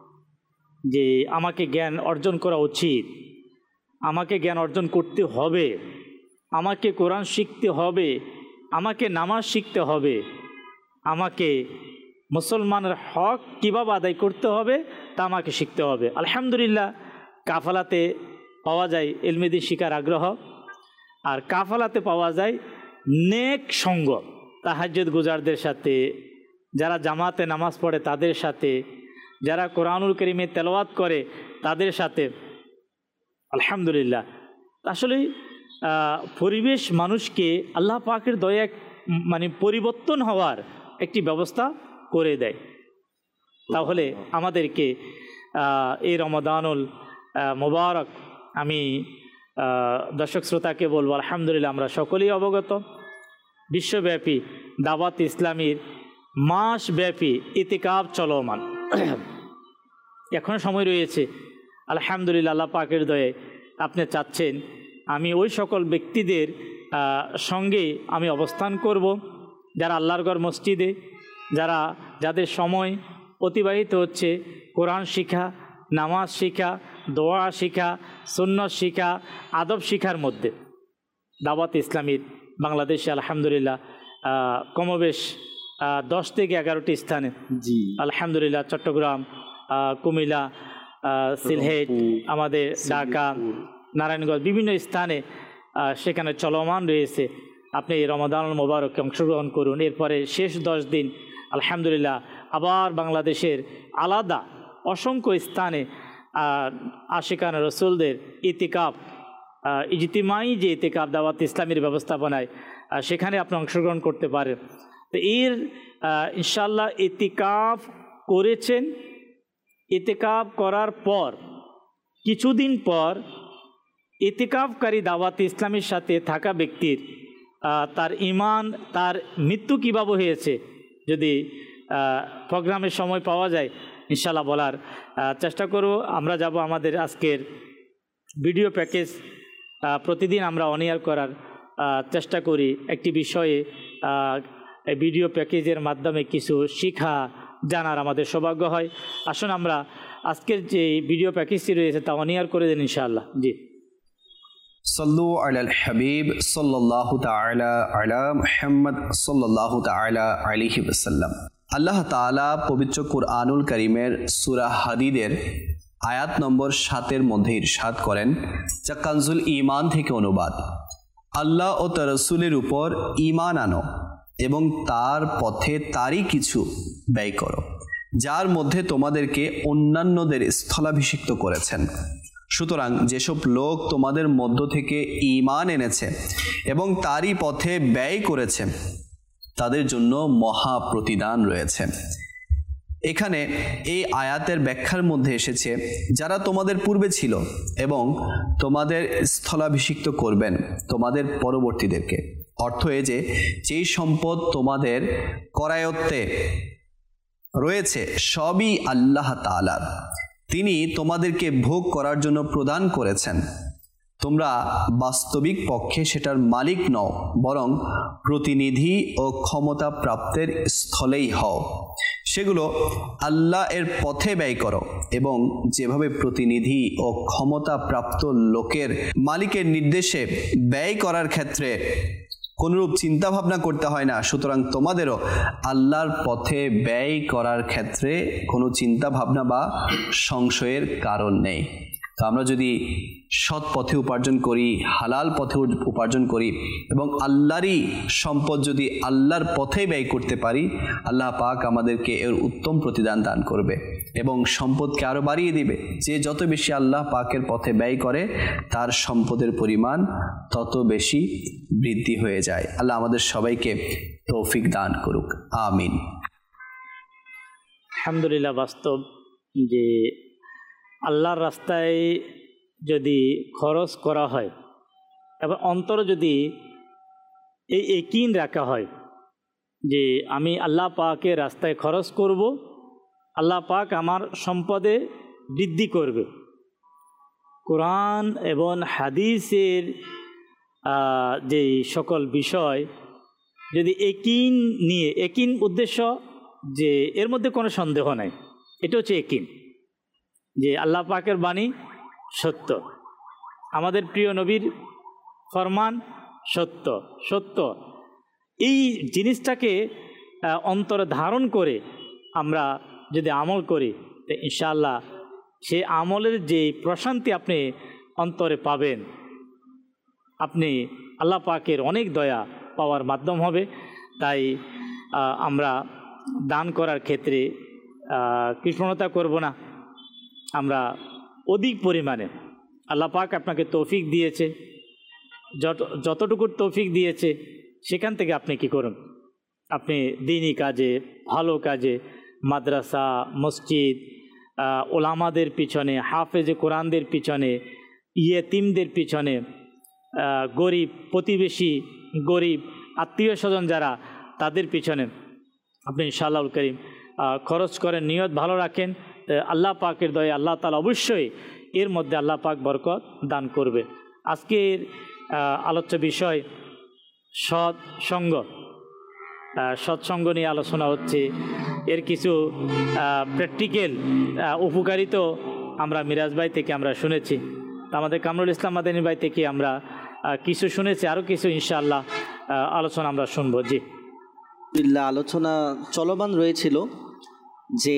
যে আমাকে জ্ঞান অর্জন করা উচিত, আমাকে জ্ঞান অর্জন করতে হবে, আমাকে কোরআন শিখতে হবে, আমাকে নামাজ শিখতে হবে, আমাকে মুসলমানের হক কীভাবে আদায় করতে হবে তা আমাকে শিখতে হবে। আলহামদুলিল্লাহ কাফেলাতে পাওয়া যায় ইলমে দ্বীন শিখার আগ্রহ, আর কাফেলাতে পাওয়া যায় নেক সঙ্গ, তাহাজ্জুদ গুজারদের সাথে, যারা জামাতে নামাজ পড়ে তাদের সাথে, যারা কোরআনুল কারীমে তেলাওয়াত করে তাদের সাথে। আলহামদুলিল্লাহ আসলে পরিবেশ মানুষকে আল্লাহ পাকের দয়া মানে পরিবর্তন হওয়ার একটি ব্যবস্থা করে দেয়। তাহলে আমাদেরকে এই রমাদানুল মোবারক, আমি দর্শক শ্রোতাকে বলবো আলহামদুলিল্লাহ আমরা সকলেই অবগত, বিশ্বব্যাপী দাওয়াত ইসলামীর মাসব্যাপী ইতিকাফ চলমান, এখন সময় রয়েছে। আলহামদুলিল্লাহ আল্লাহ পাকের দয়ে আপনি চাচ্ছেন আমি ওই সকল ব্যক্তিদের সঙ্গে আমি অবস্থান করব যারা আল্লাহর ঘর মসজিদে, যারা যাদের সময় অতিবাহিত হচ্ছে কোরআন শিখা, নামাজ শিখা, দোয়া শিখা, সুন্নত শিখা, আদব শিখার মধ্যে। দাওয়াত ইসলামীর বাংলাদেশে আলহামদুলিল্লাহ কমবেশ দশ থেকে এগারোটি স্থানে, জি আলহামদুলিল্লাহ, চট্টগ্রাম, কুমিল্লা, সিলহেট, আমাদের ঢাকা, নারায়ণগঞ্জ, বিভিন্ন স্থানে সেখানে চলমান রয়েছে। আপনি এই রমাদানুল মোবারকে অংশগ্রহণ করুন। এরপরে শেষ দশ দিন আলহামদুলিল্লাহ আবার বাংলাদেশের আলাদা অসংখ্য স্থানে আশিকান রসুলদের ইতিকাফ, ইজতিমাই যে ইতিকাফ দাওয়াত ইসলামীর ব্যবস্থাপনায়, সেখানে আপনি অংশগ্রহণ করতে পারেন। তো এর ইনশাল্লাহ ইতিকাফ করেছেন, ইতিকাফ করার পর কিছুদিন পর ইতিকাফকারী দাওয়াত ইসলামীর সাথে থাকা ব্যক্তির তার ঈমান, তার মৃত্যু কীভাবে হয়েছে, যদি প্রোগ্রামের সময় পাওয়া যায় ইনশাল্লাহ বলার চেষ্টা করব। আমরা যাব আমাদের আজকের ভিডিও প্যাকেজ, প্রতিদিন আমরা অন এয়ার করার চেষ্টা করি একটি বিষয়ে, ভিডিও প্যাকেজের মাধ্যমে কিছু শিক্ষা জানার আমাদের সৌভাগ্য হয়। আসুন আমরা আজকের যে ভিডিও প্যাকেজটি রয়েছে তা অন এয়ার করে দেন ইনশাআল্লাহ। জি, সল্লু আলাল হাবিব সাল্লাল্লাহু তাআলা আলা মুহাম্মদ সাল্লাল্লাহু তাআলা আলাইহি ওয়াসাল্লাম। আল্লাহ তাআলা পবিত্র কুরআনুল কারীমের সূরা হাদীদের আয়াত নম্বর সাতের মধ্যে ইরশাদ করেন, যা কানজুল ঈমান থেকে অনুবাদ, আল্লাহ ও তার রাসূলের উপর ঈমান আনো এবং তার পথে তারই কিছু ব্যয় করো, যার মধ্যে তোমাদেরকে অন্যান্যদের স্থলাভিষিক্ত করেছেন। সুতরাং যেসব লোক তোমাদের মধ্য থেকে ঈমান এনেছে এবং তারই পথে ব্যয় করেছে তাদের জন্য মহা প্রতিদান রয়েছে। এখানে এই আয়াতের ব্যাখ্যার মধ্যে এসেছে যারা তোমাদের পূর্বে ছিল এবং তোমাদের স্থলাভিষিক্ত করবেন তোমাদের পরবর্তীদেরকে। অর্থ এ যে যেই সম্পদ তোমাদের করায়ত্তে রয়েছে সবই আল্লাহ তাআলার, তিনি তোমাদেরকে ভোগ করার জন্য প্রদান করেছেন। তোমরা বাস্তবিক পক্ষে সেটার মালিক নও, বরং প্রতিনিধি ও ক্ষমতা প্রাপ্তের স্থলেই হও। সেগুলো আল্লাহ এর পথে ব্যয় করো এবং যেভাবে প্রতিনিধি ও ক্ষমতা প্রাপ্ত লোকের মালিকের নির্দেশে ব্যয় করার ক্ষেত্রে কোনরূপ চিন্তা ভাবনা করতে হয় না, সুতরাং তোমাদেরও আল্লাহর পথে ব্যয় করার ক্ষেত্রে কোনো চিন্তা ভাবনা বা সংশয়ের কারণ নেই। তো আমরা যদি সৎ পথে উপার্জন করি, হালাল পথে উপার্জন করি এবং আল্লাহরই সম্পদ যদি আল্লাহর পথে ব্যয় করতে পারি, আল্লাহ পাক আমাদেরকে এর উত্তম প্রতিদান দান করবে এবং সম্পদকে আরও বাড়িয়ে দিবে। যে যত বেশি আল্লাহ পাকের পথে ব্যয় করে তার সম্পদের পরিমাণ তত বেশি বৃদ্ধি হয়ে যায়। আল্লাহ আমাদের সবাইকে তৌফিক দান করুক, আমিন। আলহামদুলিল্লাহ, বাস্তব যে আল্লাহর রাস্তায় যদি খরচ করা হয় এবং অন্তরে যদি এই ইয়াকিন রাখা হয় যে আমি আল্লাহ পাকের রাস্তায় খরচ করব, আল্লাহ পাক আমার সম্পদে বৃদ্ধি করবে। কোরআন এবং হাদিসের যে সকল বিষয় যদি ইয়াকিন নিয়ে, ইয়াকিন উদ্দেশ্য যে এর মধ্যে কোনো সন্দেহ নাই, এটা হচ্ছে ইয়াকিন যে আল্লাহ পাকের বাণী সত্য, আমাদের প্রিয় নবীর ফরমান সত্য সত্য এই জিনিসটাকে অন্তরে ধারণ করে আমরা যদি আমল করি, তো ইনশাআল্লাহ সে আমলের যে প্রশান্তি আপনি অন্তরে পাবেন, আপনি আল্লাহ পাকের অনেক দয়া পাওয়ার মাধ্যম হবে। তাই আমরা দান করার ক্ষেত্রে কৃপণতা করব না, আমরা অধিক পরিমাণে আল্লাহ পাক আপনাকে তৌফিক দিয়েছে, যত যতটুকু তৌফিক দিয়েছে সেখান থেকে আপনি কি করুন, আপনি দ্বীনি কাজে, ভালো কাজে, মাদ্রাসা, মসজিদ, ওলামাদের পিছনে, হাফেজে কোরআনদের পিছনে, ইয়েতিমদের পিছনে, গরিব প্রতিবেশী, গরিব আত্মীয় স্বজন যারা, তাদের পিছনে আপনি ইনশাআল্লাহুল কারীম খরচ করেন, নিয়ত ভালো রাখেন, আল্লাহ পাকের দয়া আল্লাহ তাআলা অবশ্যই এর মধ্যে আল্লাহ পাক বরকত দান করবে। আজকের আলোচ্য বিষয় সৎসঙ্গ। সৎসঙ্গ নিয়ে আলোচনা হচ্ছে, এর কিছু প্র্যাকটিক্যাল উপকারিতা আমরা মিরাজ ভাই থেকে আমরা শুনেছি, আমাদের কামরুল ইসলাম মাদানী ভাই থেকে আমরা কিছু শুনেছি, আরও কিছু ইনশাআল্লাহ আলোচনা আমরা শুনবো। জি, আলোচনা চলমান রয়েছিল যে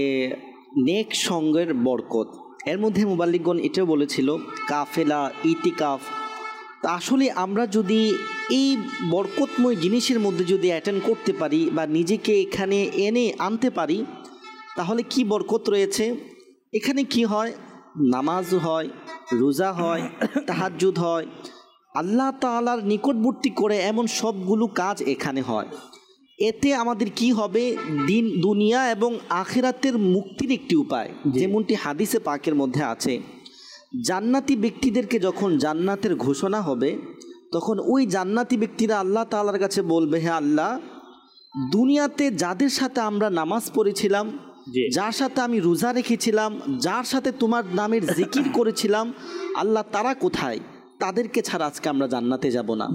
নেক সঙ্গের বরকত, এর মধ্যে মুবাল্লিগণ এটাও বলেছিল কাফেলা, ইতিকাফ। তা আসলে আমরা যদি এই বরকতময় জিনিসের মধ্যে যদি অ্যাটেন্ড করতে পারি বা নিজেকে এখানে এনে আনতে পারি, তাহলে কি বরকত রয়েছে। এখানে কি হয়, নামাজ হয়, রোজা হয়, তাহাজ্জুদ হয়, আল্লাহ তাআলার নিকটবর্তী করে এমন সবগুলো কাজ এখানে হয়। এতে আমাদের কি হবে, দিন দুনিয়া এবং আখিরাতের মুক্তির একটি উপায়, যেমনটি হাদিসে পাকের মধ্যে আছে। জান্নাতি ব্যক্তিদেরকে যখন জান্নাতের ঘোষণা হবে, তখন ওই জান্নাতি ব্যক্তিরা আল্লাহ তাআলার কাছে বলবে, হে আল্লাহ, দুনিয়াতে যাদের সাথে আমরা নামাজ পড়েছিলাম, যার সাথে আমি রোজা রেখেছিলাম, যার সাথে তোমার নামের জিকির করেছিলাম, আল্লাহ তারা কোথায়? তাদেরকে ছাড়া আজকে আমরা জান্নাতে যাব না।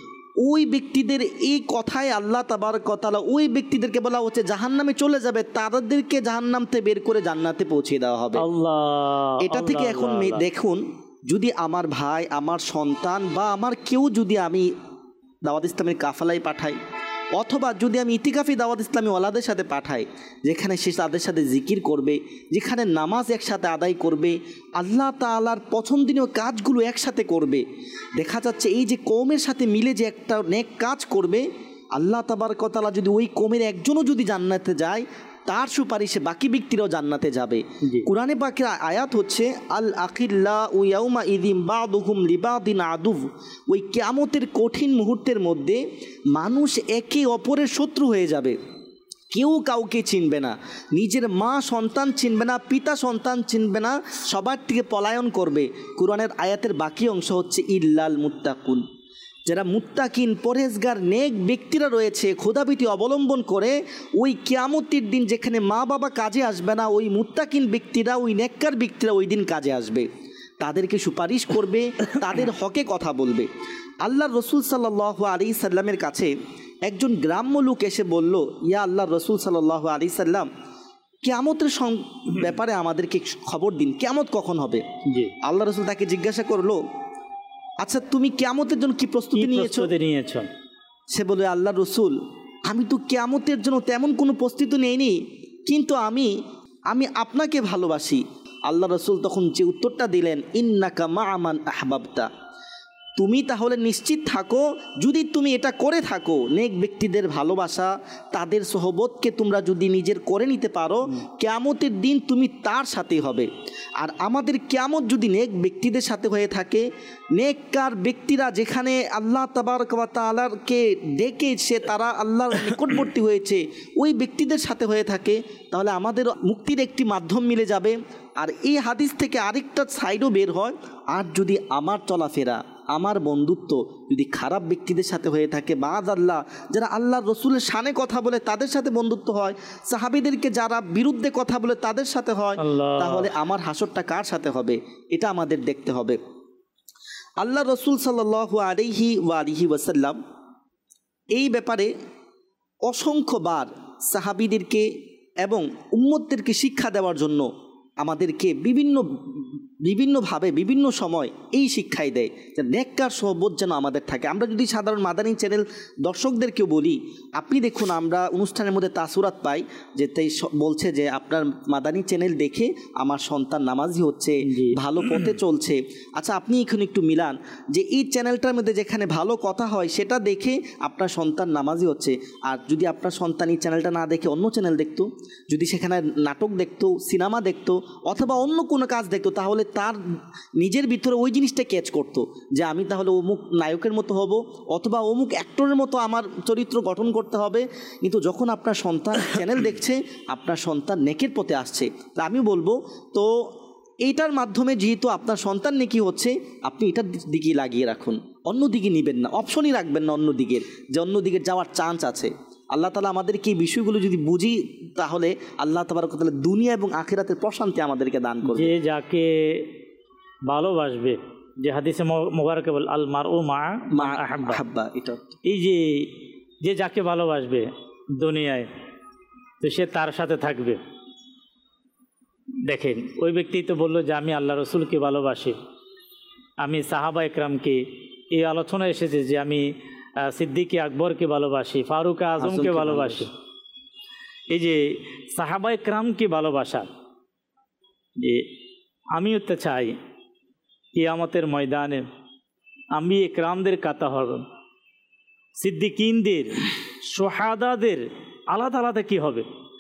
ওই ব্যক্তিদের এই কথায় আল্লাহ তাবারক ওয়া তাআলা ওই ব্যক্তিদেরকে বলা হচ্ছে জাহান্নামে চলে যাবে, তাদেরকে জাহান্নাম থেকে বের করে জান্নাতে পৌঁছে দেওয়া হবে। এটা থেকে এখন দেখুন, যদি আমার ভাই, আমার সন্তান বা আমার কেউ যদি আমি দাওয়াত ইসলামের কাফালায় পাঠাই, অথবা যদি আমি ইতিকাফি দাওয়াত ইসলামী ওয়ালাদের সাথে পাঠাই, যেখানে সে তাদের সাথে জিকির করবে, যেখানে নামাজ একসাথে আদায় করবে, আল্লাহ তাআলার পছন্দনীয় কাজগুলো একসাথে করবে, দেখা যাচ্ছে এই যে কওমের সাথে মিলে যে একটা নেক কাজ করবে, আল্লাহ তাবারক ওয়া তাআলা যদি ওই কওমের একজনও যদি জান্নাতে যায়, তার সুপারিশে বাকি ব্যক্তিরাও জান্নাতে যাবে। কোরআনে পাকের আয়াত হচ্ছে আল আখিল্লাউ ইয়াউমা ইযিম বাদুহুম লিবাদিন আদুব। ওই কিয়ামতের কঠিন মুহূর্তের মধ্যে মানুষ একে অপরের শত্রু হয়ে যাবে, কেউ কাউকে চিনবে না, নিজের মা সন্তান চিনবে না, পিতা সন্তান চিনবে না, সবার থেকে পলায়ন করবে। কোরআনের আয়াতের বাকি অংশ হচ্ছে ইল্লাল মুত্তাকুন। যারা মুত্তাকিন, পরহেজগার, নেক ব্যক্তিরা রয়েছে, খোদাভীতি অবলম্বন করে, ওই কিয়ামতের দিন যেখানে মা বাবা কাজে আসবে না, ওই মুত্তাকিন ব্যক্তিরা, ওই নেককার ব্যক্তিরা ওই দিন কাজে আসবে। তাদেরকে সুপারিশ করবে, তাদের হকে কথা বলবে। আল্লাহ রসুল সাল্লাল্লাহু আলাইহি সাল্লামের কাছে একজন গ্রাম্য লোক এসে বলল, ইয়া আল্লাহ রসুল সাল্লাল্লাহু আলাইহি সাল্লাম, কিয়ামতের ব্যাপারে আমাদেরকে খবর দিন, কিয়ামত কখন হবে? আল্লাহ রসুল তাকে জিজ্ঞাসা করলো, আচ্ছা তুমি কিয়ামতের জন্য কি প্রস্তুতি নিয়েছো? সে বলে, আল্লাহ রসুল, আমি তো কিয়ামতের জন্য তেমন কোনো প্রস্তুতি নেইনি, কিন্তু আমি আমি আপনাকে ভালোবাসি। আল্লাহ রসুল তখন যে উত্তরটা দিলেন, ইন্নাকা মা'মান আহবাবতা, তুমি তাহলে নিশ্চিত থাকো, যদি তুমি এটা করে থাকো, নেক ব্যক্তিদের ভালোবাসা, তাদের সোহবতকে তোমরা যদি নিজের করে নিতে পারো, কিয়ামতের দিন তুমি তার সাথে হবে। আর আমাদের কিয়ামত যদি নেক ব্যক্তিদের সাথে হয়ে থাকে, নেককার ব্যক্তিরা যেখানে আল্লাহ তাবারক ওয়া তাআলাকে ডেকে সে তারা আল্লাহর নিকটবর্তী হয়েছে, ওই ব্যক্তিদের সাথে হয়ে থাকে, তাহলে আমাদের মুক্তির একটি মাধ্যম মিলে যাবে। আর এই হাদিস থেকে আরেকটা সাইডও বের হয়, আর যদি আমার চলাফেরা, আমার বন্ধুত্ব যদি খারাপ ব্যক্তিদের সাথে হয়ে থাকে, বাদ আল্লাহ যারা আল্লাহর রসুলের শানে কথা বলে তাদের সাথে বন্ধুত্ব হয়, সাহাবীদেরকে যারা বিরুদ্ধে কথা বলে তাদের সাথে হয়, তাহলে আমার হাসরটা কার সাথে হবে? এটা আমাদের দেখতে হবে। আল্লাহ রসুল সাল্লাল্লাহু আলাইহি ওয়া আলিহি ওয়াসাল্লাম এই ব্যাপারে অসংখ্যবার সাহাবীদেরকে এবং উম্মতদেরকে শিক্ষা দেওয়ার জন্য আমাদেরকে বিভিন্ন বিভিন্নভাবে বিভিন্ন সময় এই শিক্ষাই দেয় যে নেককার সোহবত যেন আমাদের থাকে। আমরা যদি সাধারণ মাদানী চ্যানেল দর্শকদেরকেও বলি, আপনি দেখুন আমরা অনুষ্ঠানের মধ্যে তাসুরাত পাই যে তাই বলছে যে আপনার মাদানী চ্যানেল দেখে আমার সন্তান নামাজি হচ্ছে, ভালো পথে চলছে। আচ্ছা আপনি এখানে একটু মিলান যে এই চ্যানেলটার মধ্যে যেখানে ভালো কথা হয় সেটা দেখে আপনার সন্তান নামাজি হচ্ছে, আর যদি আপনার সন্তান এই চ্যানেলটা না দেখে অন্য চ্যানেল দেখতো, যদি সেখানে নাটক দেখতো, সিনেমা দেখতো অথবা অন্য কোনো কাজ দেখতো, তাহলে তার নিজের ভিতরে ওই জিনিসটা ক্যাচ করতো যে আমি তাহলে অমুক নায়কের মতো হব অথবা অমুক অ্যাক্টরের মতো আমার চরিত্র গঠন করতে হবে। কিন্তু যখন আপনার সন্তান চ্যানেল দেখছে, আপনার সন্তান নেকের পথে আসছে, তা আমি বলবো তো এইটার মাধ্যমে যেহেতু আপনার সন্তান নেকি হচ্ছে, আপনি এটার দিকে লাগিয়ে রাখুন, অন্য দিকে নেবেন না, অপশনই রাখবেন না অন্য দিকের, যে অন্য দিকে যাওয়ার চান্স আছে। আল্লাহ তাআলা আমাদেরকে এই বিষয়গুলো যদি বুঝি, তাহলে আল্লাহ তাবারক ওয়া তাআলা দুনিয়া এবং আখিরাতের প্রশান্তি আমাদেরকে দান করবে। যে যাকে ভালোবাসবে, যে হাদিসে মুবারকে বল আল মারউ মা মা আহাব্বা, এটা এই যে যে যাকে ভালোবাসবে দুনিয়ায়, তো সে তার সাথে থাকবে। দেখেন ওই ব্যক্তি তো বললো যে আমি আল্লাহ রসুলকে ভালোবাসি, আমি সাহাবা একরামকে, এই আলোচনা এসেছে যে আমি সিদ্দিকে আকবরকে ভালোবাসি, ফারুক আজমকে ভালোবাসি। এই যে সাহাবা একরামকে ভালোবাসা, যে আমিও তো চাই কিয়ামতের ময়দানে আমি একরামদের কাতা হব, সিদ্দিকিনদের, সোহাদাদের আলাদা আলাদা কি হবে,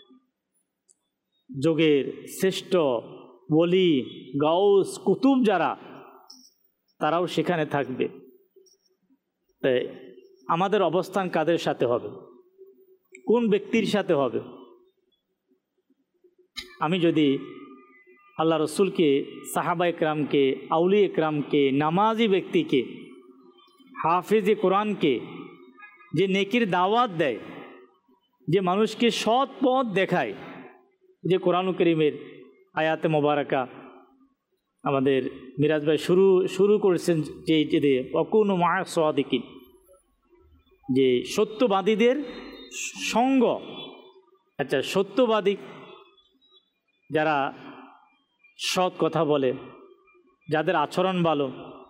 যোগের শ্রেষ্ঠ ওলি, গাউস, কুতুব যারা, তারাও সেখানে থাকবে। তাই আমাদের অবস্থান কাদের সাথে হবে, কোন ব্যক্তির সাথে হবে? আমি যদি আল্লাহ রসুলকে, সাহাবা একরামকে, আউলি একরামকে, নামাজি ব্যক্তিকে, হাফেজে কোরআনকে, যে নেকির দাওয়াত দেয়, যে মানুষকে সৎ পথ দেখায়, যে কোরআন কারীমের আয়াতে মোবারকা আমাদের মিরাজ ভাই শুরু শুরু করেছেন যে এইটি দিয়ে, অকুন মা সাদিকিন, যে সত্যবাদীদের সঙ্গ। আচ্ছা সত্যবাদী যারা সৎ কথা বলে, যাদের আচরণ ভালো,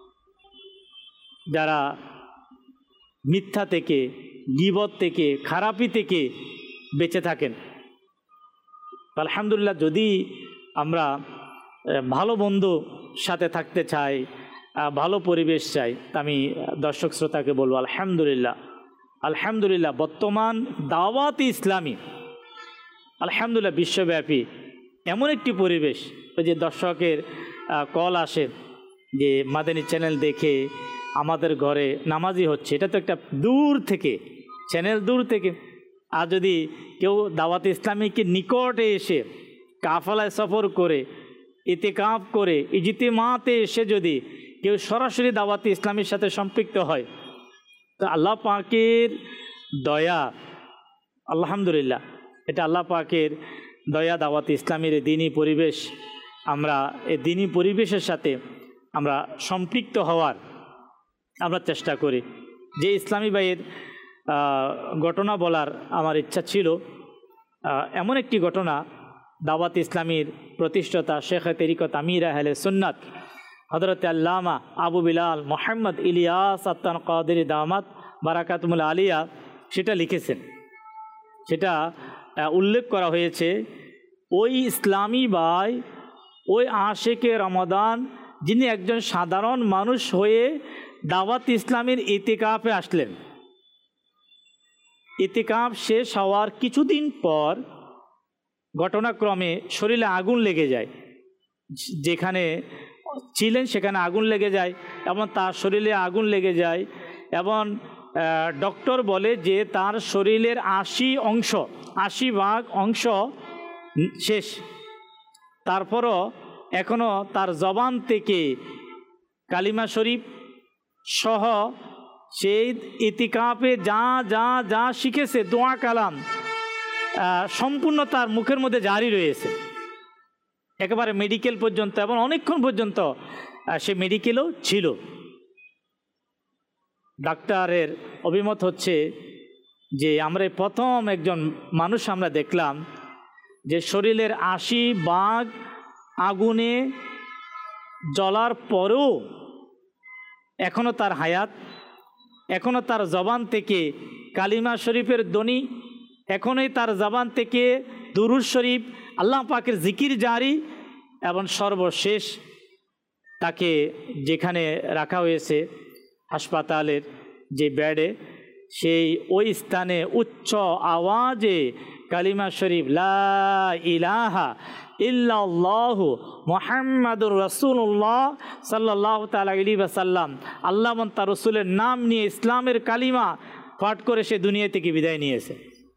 যারা মিথ্যা থেকে, গীবত থেকে, খারাপি থেকে বেঁচে থাকেন, আলহামদুলিল্লাহ। যদি আমরা ভালো বন্ধু সাথে থাকতে চাই, ভালো পরিবেশ চাই, তা আমি দর্শক শ্রোতাকে বলবো আলহামদুলিল্লাহ আলহামদুলিল্লাহ বর্তমান দাওয়াত ইসলামী আলহামদুলিল্লাহ বিশ্বব্যাপী এমন একটি পরিবেশ, ওই যে দর্শকের কল আসে যে মাদানী চ্যানেল দেখে আমাদের ঘরে নামাজি হচ্ছে, এটা তো একটা দূর থেকে চ্যানেল, দূর থেকে। আর যদি কেউ দাওয়াত ইসলামীকে নিকটে এসে কাফালায় সফর করে, ইতিকাফ করে, ইজতিমাতে এসে যদি কেউ সরাসরি দাওয়াত ইসলামীর সাথে সম্পৃক্ত হয়, তো আল্লাহ পাকের দয়া, আলহামদুলিল্লাহ এটা আল্লাহ পাকের দয়া। দাওয়াত ইসলামীর এই দিনী পরিবেশ, আমরা এই দিনী পরিবেশের সাথে আমরা সম্পৃক্ত হওয়ার আমরা চেষ্টা করি। যে ইসলামী ভাইয়ের ঘটনা বলার আমার ইচ্ছা ছিল, এমন একটি ঘটনা, দাওয়াত ইসলামীর প্রতিষ্ঠাতা শেখ তরিকত আমির আহলে সুন্নাত হযরত আল্লামা আবু বিলাল মোহাম্মদ ইলিয়াস আত্তান কাদেরী দামাত বারাকাতুল আলিয়া সেটা লিখেছেন। সেটা উল্লেখ করা হয়েছে, ওই ইসলামী ভাই, ওই আশেকে রমাদান, যিনি একজন সাধারণ মানুষ হয়ে দাওয়াত ইসলামের ইতিকাফে আসলেন। ইতিকাফ শেষ হওয়ার কিছুদিন পর ঘটনাক্রমে শরীরে আগুন লেগে যায়, যেখানে ছিলেন সেখানে আগুন লেগে যায় এবং তার শরীরে আগুন লেগে যায় এবং ডক্টর বলে যে তার শরীরের আশি অংশ আশি ভাগ অংশ শেষ, তারপরও এখনও তার জবান থেকে কালিমা শরীফ সহ সেই ইতিকাফে যা যা যা শিখেছে দোয়া কালাম সম্পূর্ণ তার মুখের মধ্যে জারি রয়েছে, একেবারে মেডিকেল পর্যন্ত, এবং অনেকক্ষণ পর্যন্ত সে মেডিকেলও ছিল। ডাক্তারের অভিমত হচ্ছে যে আমরা প্রথম একজন মানুষ আমরা দেখলাম যে শরীরের আশি ভাগ আগুনে জ্বলার পরেও এখনও তার হায়াত, এখনও তার জবান থেকে কালিমা শরীফের ধ্বনি, এখনই তার জবান থেকে দুরূদ শরীফ, আল্লাহ পাকের জিকির জারি, এবং সর্বশেষ তাকে যেখানে রাখা হয়েছে হাসপাতালের যে বেডে, সেই ওই স্থানে উচ্চ আওয়াজে কালিমা শরীফ লা ইলাহা ইল্লাল্লাহু মুহাম্মাদুর রাসূলুল্লাহ সাল্লাল্লাহু তাআলা আলাইহি ওয়াসাল্লাম, আল্লাহ এবং তার রাসূলের নাম নিয়ে ইসলামের কালিমা পাঠ করে সে দুনিয়া থেকে বিদায় নিয়েছে।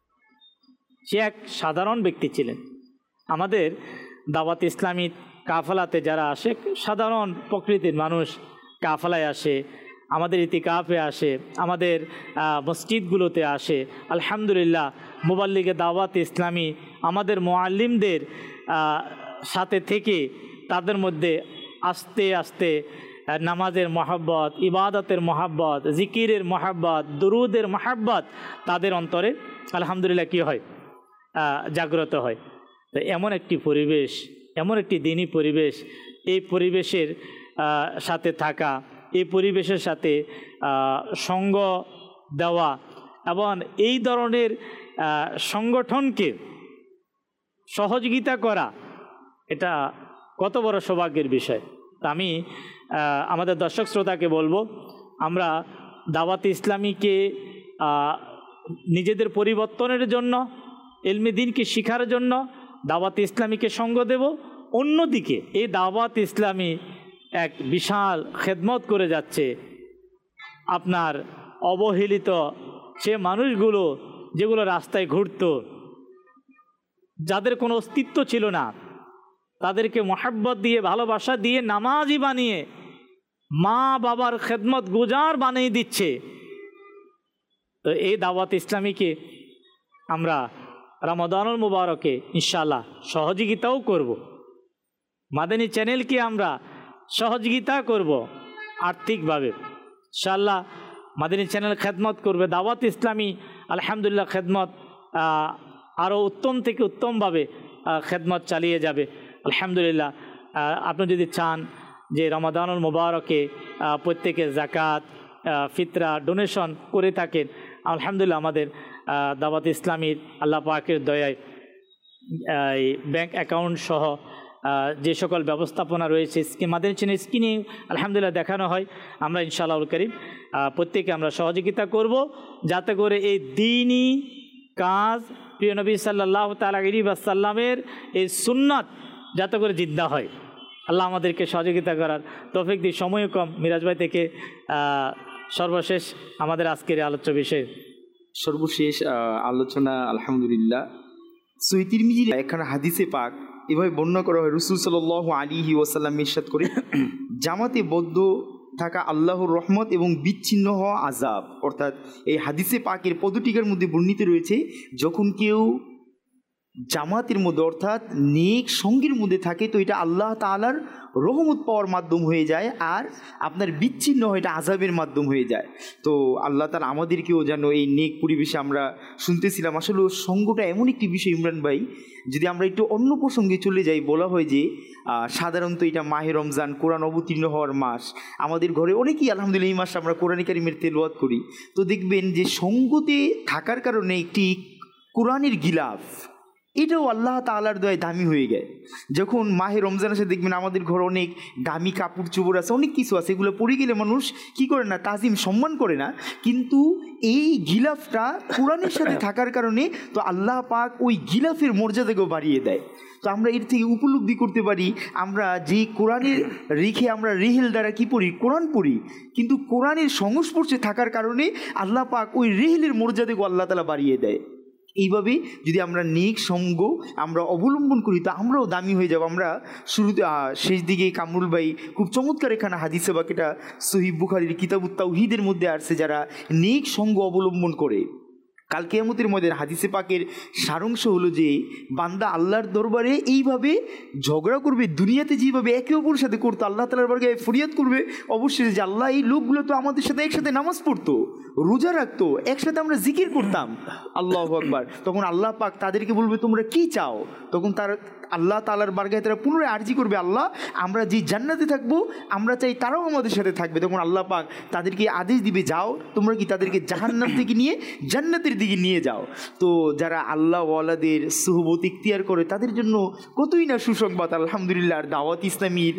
সে এক সাধারণ ব্যক্তি ছিলেন। আমাদের দাওয়াত ইসলামী কাফেলাতে যারা আসে, সাধারণ প্রকৃতির মানুষ কাফেলায় আসে, আমাদের ইতিকাফে আসে, আমাদের মসজিদগুলোতে আসে। আলহামদুলিল্লাহ, মুবাল্লিগে দাওয়াত ইসলামী আমাদের মুআল্লিমদের সাথে থেকে তাদের মধ্যে আস্তে আস্তে নামাজের মহাব্বত, ইবাদতের মহাব্বত, জিকিরের মহাব্বত, দুরুদের মহাব্বত তাদের অন্তরে আলহামদুলিল্লাহ কী হয়, জাগ্রত হয়। তো এমন একটি পরিবেশ, এমন একটি দিনী পরিবেশ, এই পরিবেশের সাথে থাকা, এই পরিবেশের সাথে সঙ্গ দেওয়া এবং এই ধরনের সংগঠনকে সহযোগিতা করা, এটা কত বড় সৌভাগ্যের বিষয়। তা আমি আমাদের দর্শক শ্রোতাকে বলবো, আমরা দাওয়াত ইসলামীকে নিজেদের পরিবর্তনের জন্য, ইলমে দ্বীনকে শিখার জন্য দাওয়াত ইসলামীকে সঙ্গ দেব। অন্যদিকে এই দাওয়াত ইসলামী এক বিশাল খেদমত করে যাচ্ছে আপনার অবহেলিত সে মানুষগুলো, যেগুলো রাস্তায় ঘুরত, যাদের কোনো অস্তিত্ব ছিল না, তাদেরকে মহাব্বত দিয়ে, ভালোবাসা দিয়ে, নামাজি বানিয়ে মা বাবার খেদমত গুজার বানিয়ে দিচ্ছে। তো এই দাওয়াত ইসলামীকে আমরা রমাদানুল মুবারকে ইনশাআল্লাহ সহযোগিতাও করব। মাদানী চ্যানেলকে আমরা সহযোগিতা করব আর্থিকভাবে ইনশাআল্লাহ। মাদানী চ্যানেল খেদমত করবে, দাওয়াত ইসলামী আলহামদুলিল্লাহ খেদমত আরও উত্তম থেকে উত্তমভাবে খেদমত চালিয়ে যাবে আলহামদুলিল্লাহ। আপনি যদি চান যে রমাদানুল মুবারকে প্রত্যেকে জাকাত, ফিতরা, ডোনেশন করে থাকেন, আলহামদুলিল্লাহ আমাদের দাওয়াত ইসলামীর আল্লাহ পাকের দয়ায় এই ব্যাংক অ্যাকাউন্ট সহ যে সকল ব্যবস্থাপনা রয়েছে স্কিম, মাদানী চ্যানেল স্ক্রিনে আলহামদুলিল্লাহ দেখানো হয়। আমরা ইনশাআল্লাহ করিম প্রত্যেকে আমরা সহযোগিতা করব, যাতে করে এই দ্বীনি কাজ, প্রিয় নবী সাল্লাল্লাহু তাআলা আলাইহি ওয়াসাল্লামের এই সুন্নাত যাতে করে জিন্দা হয়। আল্লাহ আমাদেরকে সহযোগিতা করার তৌফিক দিন। সময় কম, মিরাজ ভাই থেকে সর্বশেষ আমাদের আজকের আলোচ্য বিষয়। সর্বশেষ আলোচনা আলহামদুলিল্লাহ সহিহ তিরমিজির একখানা হাদিসে পাক এভাবে বর্ণনা করা হয়, রাসূল সাল্লাল্লাহু আলাইহি ওয়াসাল্লাম ইরশাদ করে, জামাতে বদ্ধ থাকা আল্লাহর রহমত এবং বিচ্ছিন্ন হওয়া আযাব। অর্থাৎ এই হাদিসে পাকের পদটিকার মধ্যে বর্ণিত রয়েছে, যখন কেউ জামাতের মধ্যে অর্থাৎ নেক সঙ্গীর মধ্যে থাকে তো এটা আল্লাহ তাআলার রহমত পাওয়ার মাধ্যম হয়ে যায়, আর আপনার বিচ্ছিন্ন হয় এটা আযাবের মাধ্যম হয়ে যায়। তো আল্লাহ তাআলা আমাদেরকেও যেন এই নেক পরিবেশে, আমরা শুনতেছিলাম আসলে সঙ্গটা এমন একটি বিষয় ইমরান ভাই, যদি আমরা একটু অন্য প্রসঙ্গে চলে যাই, বলা হয় যে সাধারণত এটা মাহে রমজান, কোরআন অবতীর্ণ হওয়ার মাস, আমাদের ঘরে অনেকেই আলহামদুলিল্লাহ এই মাসে আমরা কোরআন কারীমের তেলাওয়াত করি। তো দেখবেন যে সঙ্গতে থাকার কারণে একটি কোরআনের গিলাফ, এটাও আল্লাহ তাআলার দয়ায় দামি হয়ে যায়। যখন মাহে রমজান আসে দেখবেন আমাদের ঘরে অনেক দামি কাপড় চোপড় আছে, অনেক কিছু আছে, এগুলো পরে গেলে মানুষ কি করে না, তাজিম সম্মান করে না, কিন্তু এই গিলাফটা কোরআনের সাথে থাকার কারণে তো আল্লাহ পাক ওই গিলাফের মর্যাদাকেও বাড়িয়ে দেয়। তো আমরা এর থেকে উপলব্ধি করতে পারি, আমরা যে কোরআনের রেখে আমরা রেহেল দ্বারা কী পড়ি, কোরআন পড়ি, কিন্তু কোরআনের সংস্পর্শে থাকার কারণে আল্লাহ পাক ওই রেহেলের মর্যাদাকেও আল্লাহ তাআলা বাড়িয়ে দেয়। এইভাবে যদি আমরা নেক সঙ্গ আমরা অবলম্বন করি তো আমরাও দামি হয়ে যাব। আমরা শুরুতে শেষ দিকে কামরুল ভাই খুব চমৎকার এখানে হাদিসে বা এটা সহিহ বুখারীর কিতাবুত তাওহীদের মধ্যে আসছে, যারা নেক সঙ্গ অবলম্বন করে কাল কিয়ামতের মধ্যে হাদিসে পাকের সারাংশ হলো যে বান্দা আল্লাহর দরবারে এইভাবে ঝগড়া করবে, দুনিয়াতে যেভাবে একে অপরের সাথে করতো আল্লাহ তাআলার বারগাহে ফরিয়াদ করবে অবশ্যই যে আল্লাহ এই লোকগুলো তো আমাদের সাথে একসাথে নামাজ পড়তো, রোজা রাখতো, একসাথে আমরা জিকির করতাম, আল্লাহু আকবার। তখন আল্লাহ পাক তাদেরকে বলবে তোমরা কি চাও, তখন তার আল্লাহ তাআলার বারগাহে তারা পুনরায় আরজি করবে, আল্লাহ আমরা যে জান্নাতে থাকবো আমরা চাই তারাও আমাদের সাথে থাকবে। তখন আল্লাহ পাক তাদেরকে আদেশ দিবে যাও তোমরা কি তাদেরকে জাহান্নাম থেকে নিয়ে জান্নাতের দিকে নিয়ে যাও। তো যারা আল্লাহ ওয়ালাদের সুহবত ইখতিয়ার করে তাদের জন্য কতই না সুসংবাদ আলহামদুলিল্লাহ। আর দাওয়াত ইসলামীর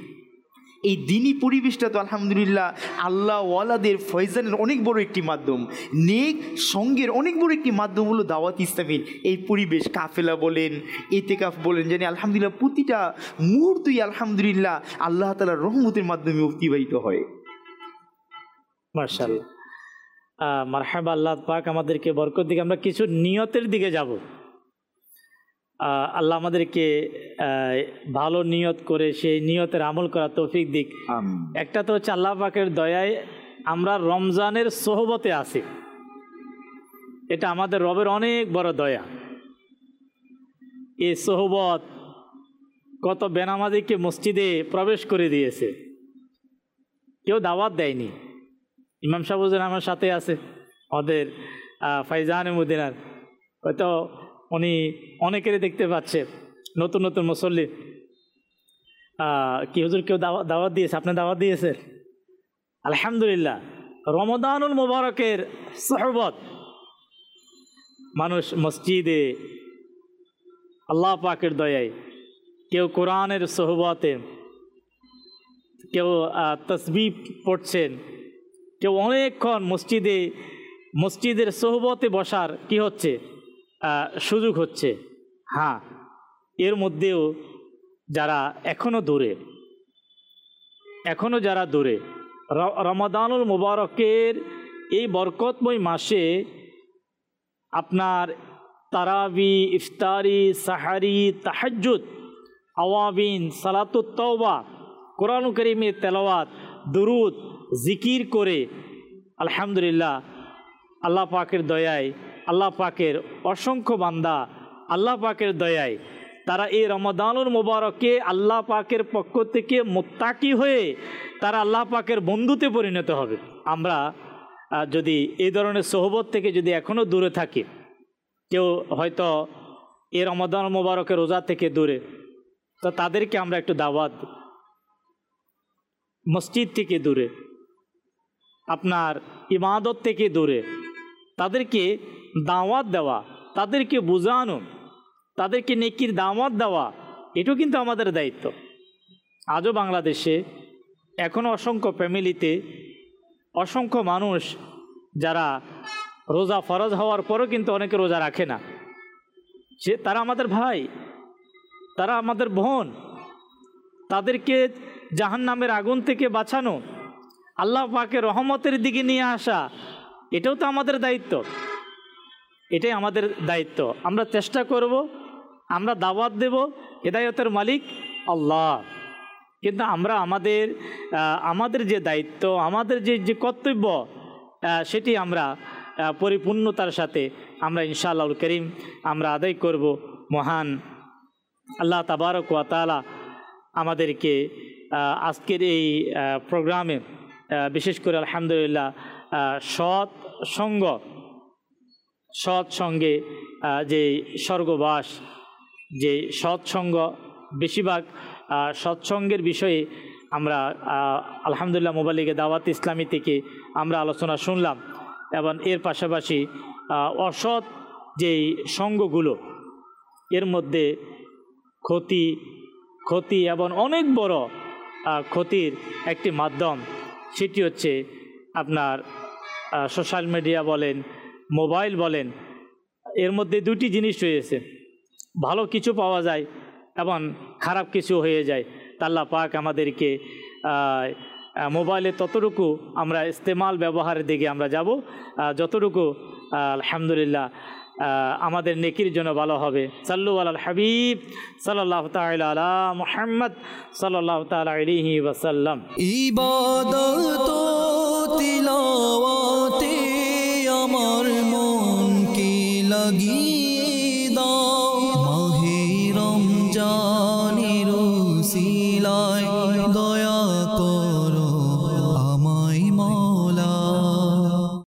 এই দিনী পরিবেশটা তো আলহামদুলিল্লাহ আল্লাহ ওয়ালাদের ফয়জানের অনেক বড় একটি মাধ্যম, নেক সঙ্গের অনেক বড় একটি মাধ্যম হলো দাওয়াত ইসলামীর এই পরিবেশ। কাফেলা বলেন, ইতিকাফ বলেন, জানি আলহামদুলিল্লাহ প্রতিটা মুহূর্তই আলহামদুলিল্লাহ আল্লাহ তাআলার রহমতের মাধ্যমে অতিবাহিত হয়। মাশাআল্লাহ, মারহাবা। আল্লাহ পাক আমাদেরকে বরকত দিকে। আমরা কিছু নিয়তের দিকে যাব। আল্লাহ আমাদেরকে ভালো নিয়ত করে সেই নিয়তের আমল করা তৌফিক দিক। একটা তো হচ্ছে আল্লাহ পাকের দয়ায় আমরা রমজানের সোহবতে আছি, এটা আমাদের রবের অনেক বড় দয়া। এই সোহবত কত বেনামাজিকে মসজিদে প্রবেশ করে দিয়েছে, কেউ দাওয়াত দেয়নি। ইমাম সাহেব আমার সাথে আছে, ওদের ফাইজান মদিনার, হয়তো উনি অনেকেরই দেখতে পাচ্ছে নতুন নতুন মুসল্লি। কি হুজুর কেউ দাওয়াত দাওয়াত দিয়েছে? আপনি দাওয়াত দিয়েছেন? আলহামদুলিল্লাহ। রমাদানুল মুবারকের সোহবত, মানুষ মসজিদে আল্লাহ পাকের দয়ায়, কেউ কোরআনের সোহবতে, কেউ তসবিহ পড়ছেন, কেউ অনেকক্ষণ মসজিদে মসজিদের সোহবতে বসার কি হচ্ছে সুযোগ হচ্ছে। হ্যাঁ, এর মধ্যেও যারা এখনও দূরে, এখনও যারা দূরে রমাদানুল মুবারকের এই বরকতময় মাসে আপনার তারাবি, ইফতারি, সাহারি, তাহাজ্জুদ, আওয়াবিন, সালাতুত তাওবা, কোরআন কারীমের তেলাওয়াত, দুরুদ, জিকির করে আলহামদুলিল্লাহ আল্লাহ পাকের দয়ায়, আল্লাহ পাকের অসংখ্য বান্দা আল্লাহ পাকের দয়ায় তারা এই রমাদানুল মুবারকে আল্লাহ পাকের পক্ষ থেকে মুত্তাকি হয়ে তারা আল্লাহ পাকের বন্ধুতে পরিণত হবে। আমরা যদি এই ধরনের সোহবত থেকে যদি এখনও দূরে থাকি, কেউ হয়তো এই রমাদানুল মুবারকের রোজা থেকে দূরে, তো তাদেরকে আমরা একটু দাওয়াত, মসজিদ থেকে দূরে, আপনার ইবাদত থেকে দূরে, তাদেরকে দাওয়াত দেওয়া, তাদেরকে বোঝানো, তাদেরকে নেকির দাওয়াত দেওয়া, এটাও কিন্তু আমাদের দায়িত্ব। আজও বাংলাদেশে এখনও অসংখ্য ফ্যামিলিতে অসংখ্য মানুষ যারা রোজা ফরজ হওয়ার পরও কিন্তু অনেকে রোজা রাখে না। সে তারা আমাদের ভাই, তারা আমাদের বোন, তাদেরকে জাহান্নামের আগুন থেকে বাঁচানো, আল্লাহ পাকের রহমতের দিকে নিয়ে আসা, এটাও তো আমাদের দায়িত্ব। এটাই আমাদের দায়িত্ব। আমরা চেষ্টা করব, আমরা দাওয়াত দেব, হেদায়েতের মালিক আল্লাহ। কিন্তু আমরা আমাদের আমাদের যে দায়িত্ব, আমাদের যে যে কর্তব্য, সেটি আমরা পরিপূর্ণতার সাথে আমরা ইনশাআল্লাহুল কারীম আমরা আদায় করব। মহান আল্লাহ তাবারক ওয়া তাআলা আমাদেরকে আজকের এই প্রোগ্রামে বিশেষ করে আলহামদুলিল্লাহ সৎ সঙ্গ সৎ সঙ্গে যে স্বর্গবাস, যে সৎসঙ্গ, বেশিরভাগ সৎসঙ্গের বিষয়ে আমরা আলহামদুলিল্লাহ মোবালিগে দাওয়াত ইসলামী থেকে আমরা আলোচনা শুনলাম। এবং এর পাশাপাশি অসৎ যেই সঙ্গগুলো, এর মধ্যে ক্ষতি ক্ষতি এবং অনেক বড় ক্ষতির একটি মাধ্যম, সেটি হচ্ছে আপনার সোশ্যাল মিডিয়া বলেন, মোবাইল বলেন। এর মধ্যে দুটি জিনিস রয়েছে, ভালো কিছু পাওয়া যায় এবং খারাপ কিছু হয়ে যায়। আল্লাহ পাক আমাদেরকে মোবাইলে ততটুকু আমরা ইস্তেমাল ব্যবহারের দিকে আমরা যাব যতটুকু আলহামদুলিল্লাহ আমাদের নেকির জন্য ভালো হবে। সাল্লু আলাল হাবিব সাল্লাল্লাহু তাআলা আলা মুহাম্মদ সাল্লাল্লাহু তাআলা আলাইহি ওয়াসাল্লাম। ইবাদত তিলাওয়াতে আমার মন কি লাগি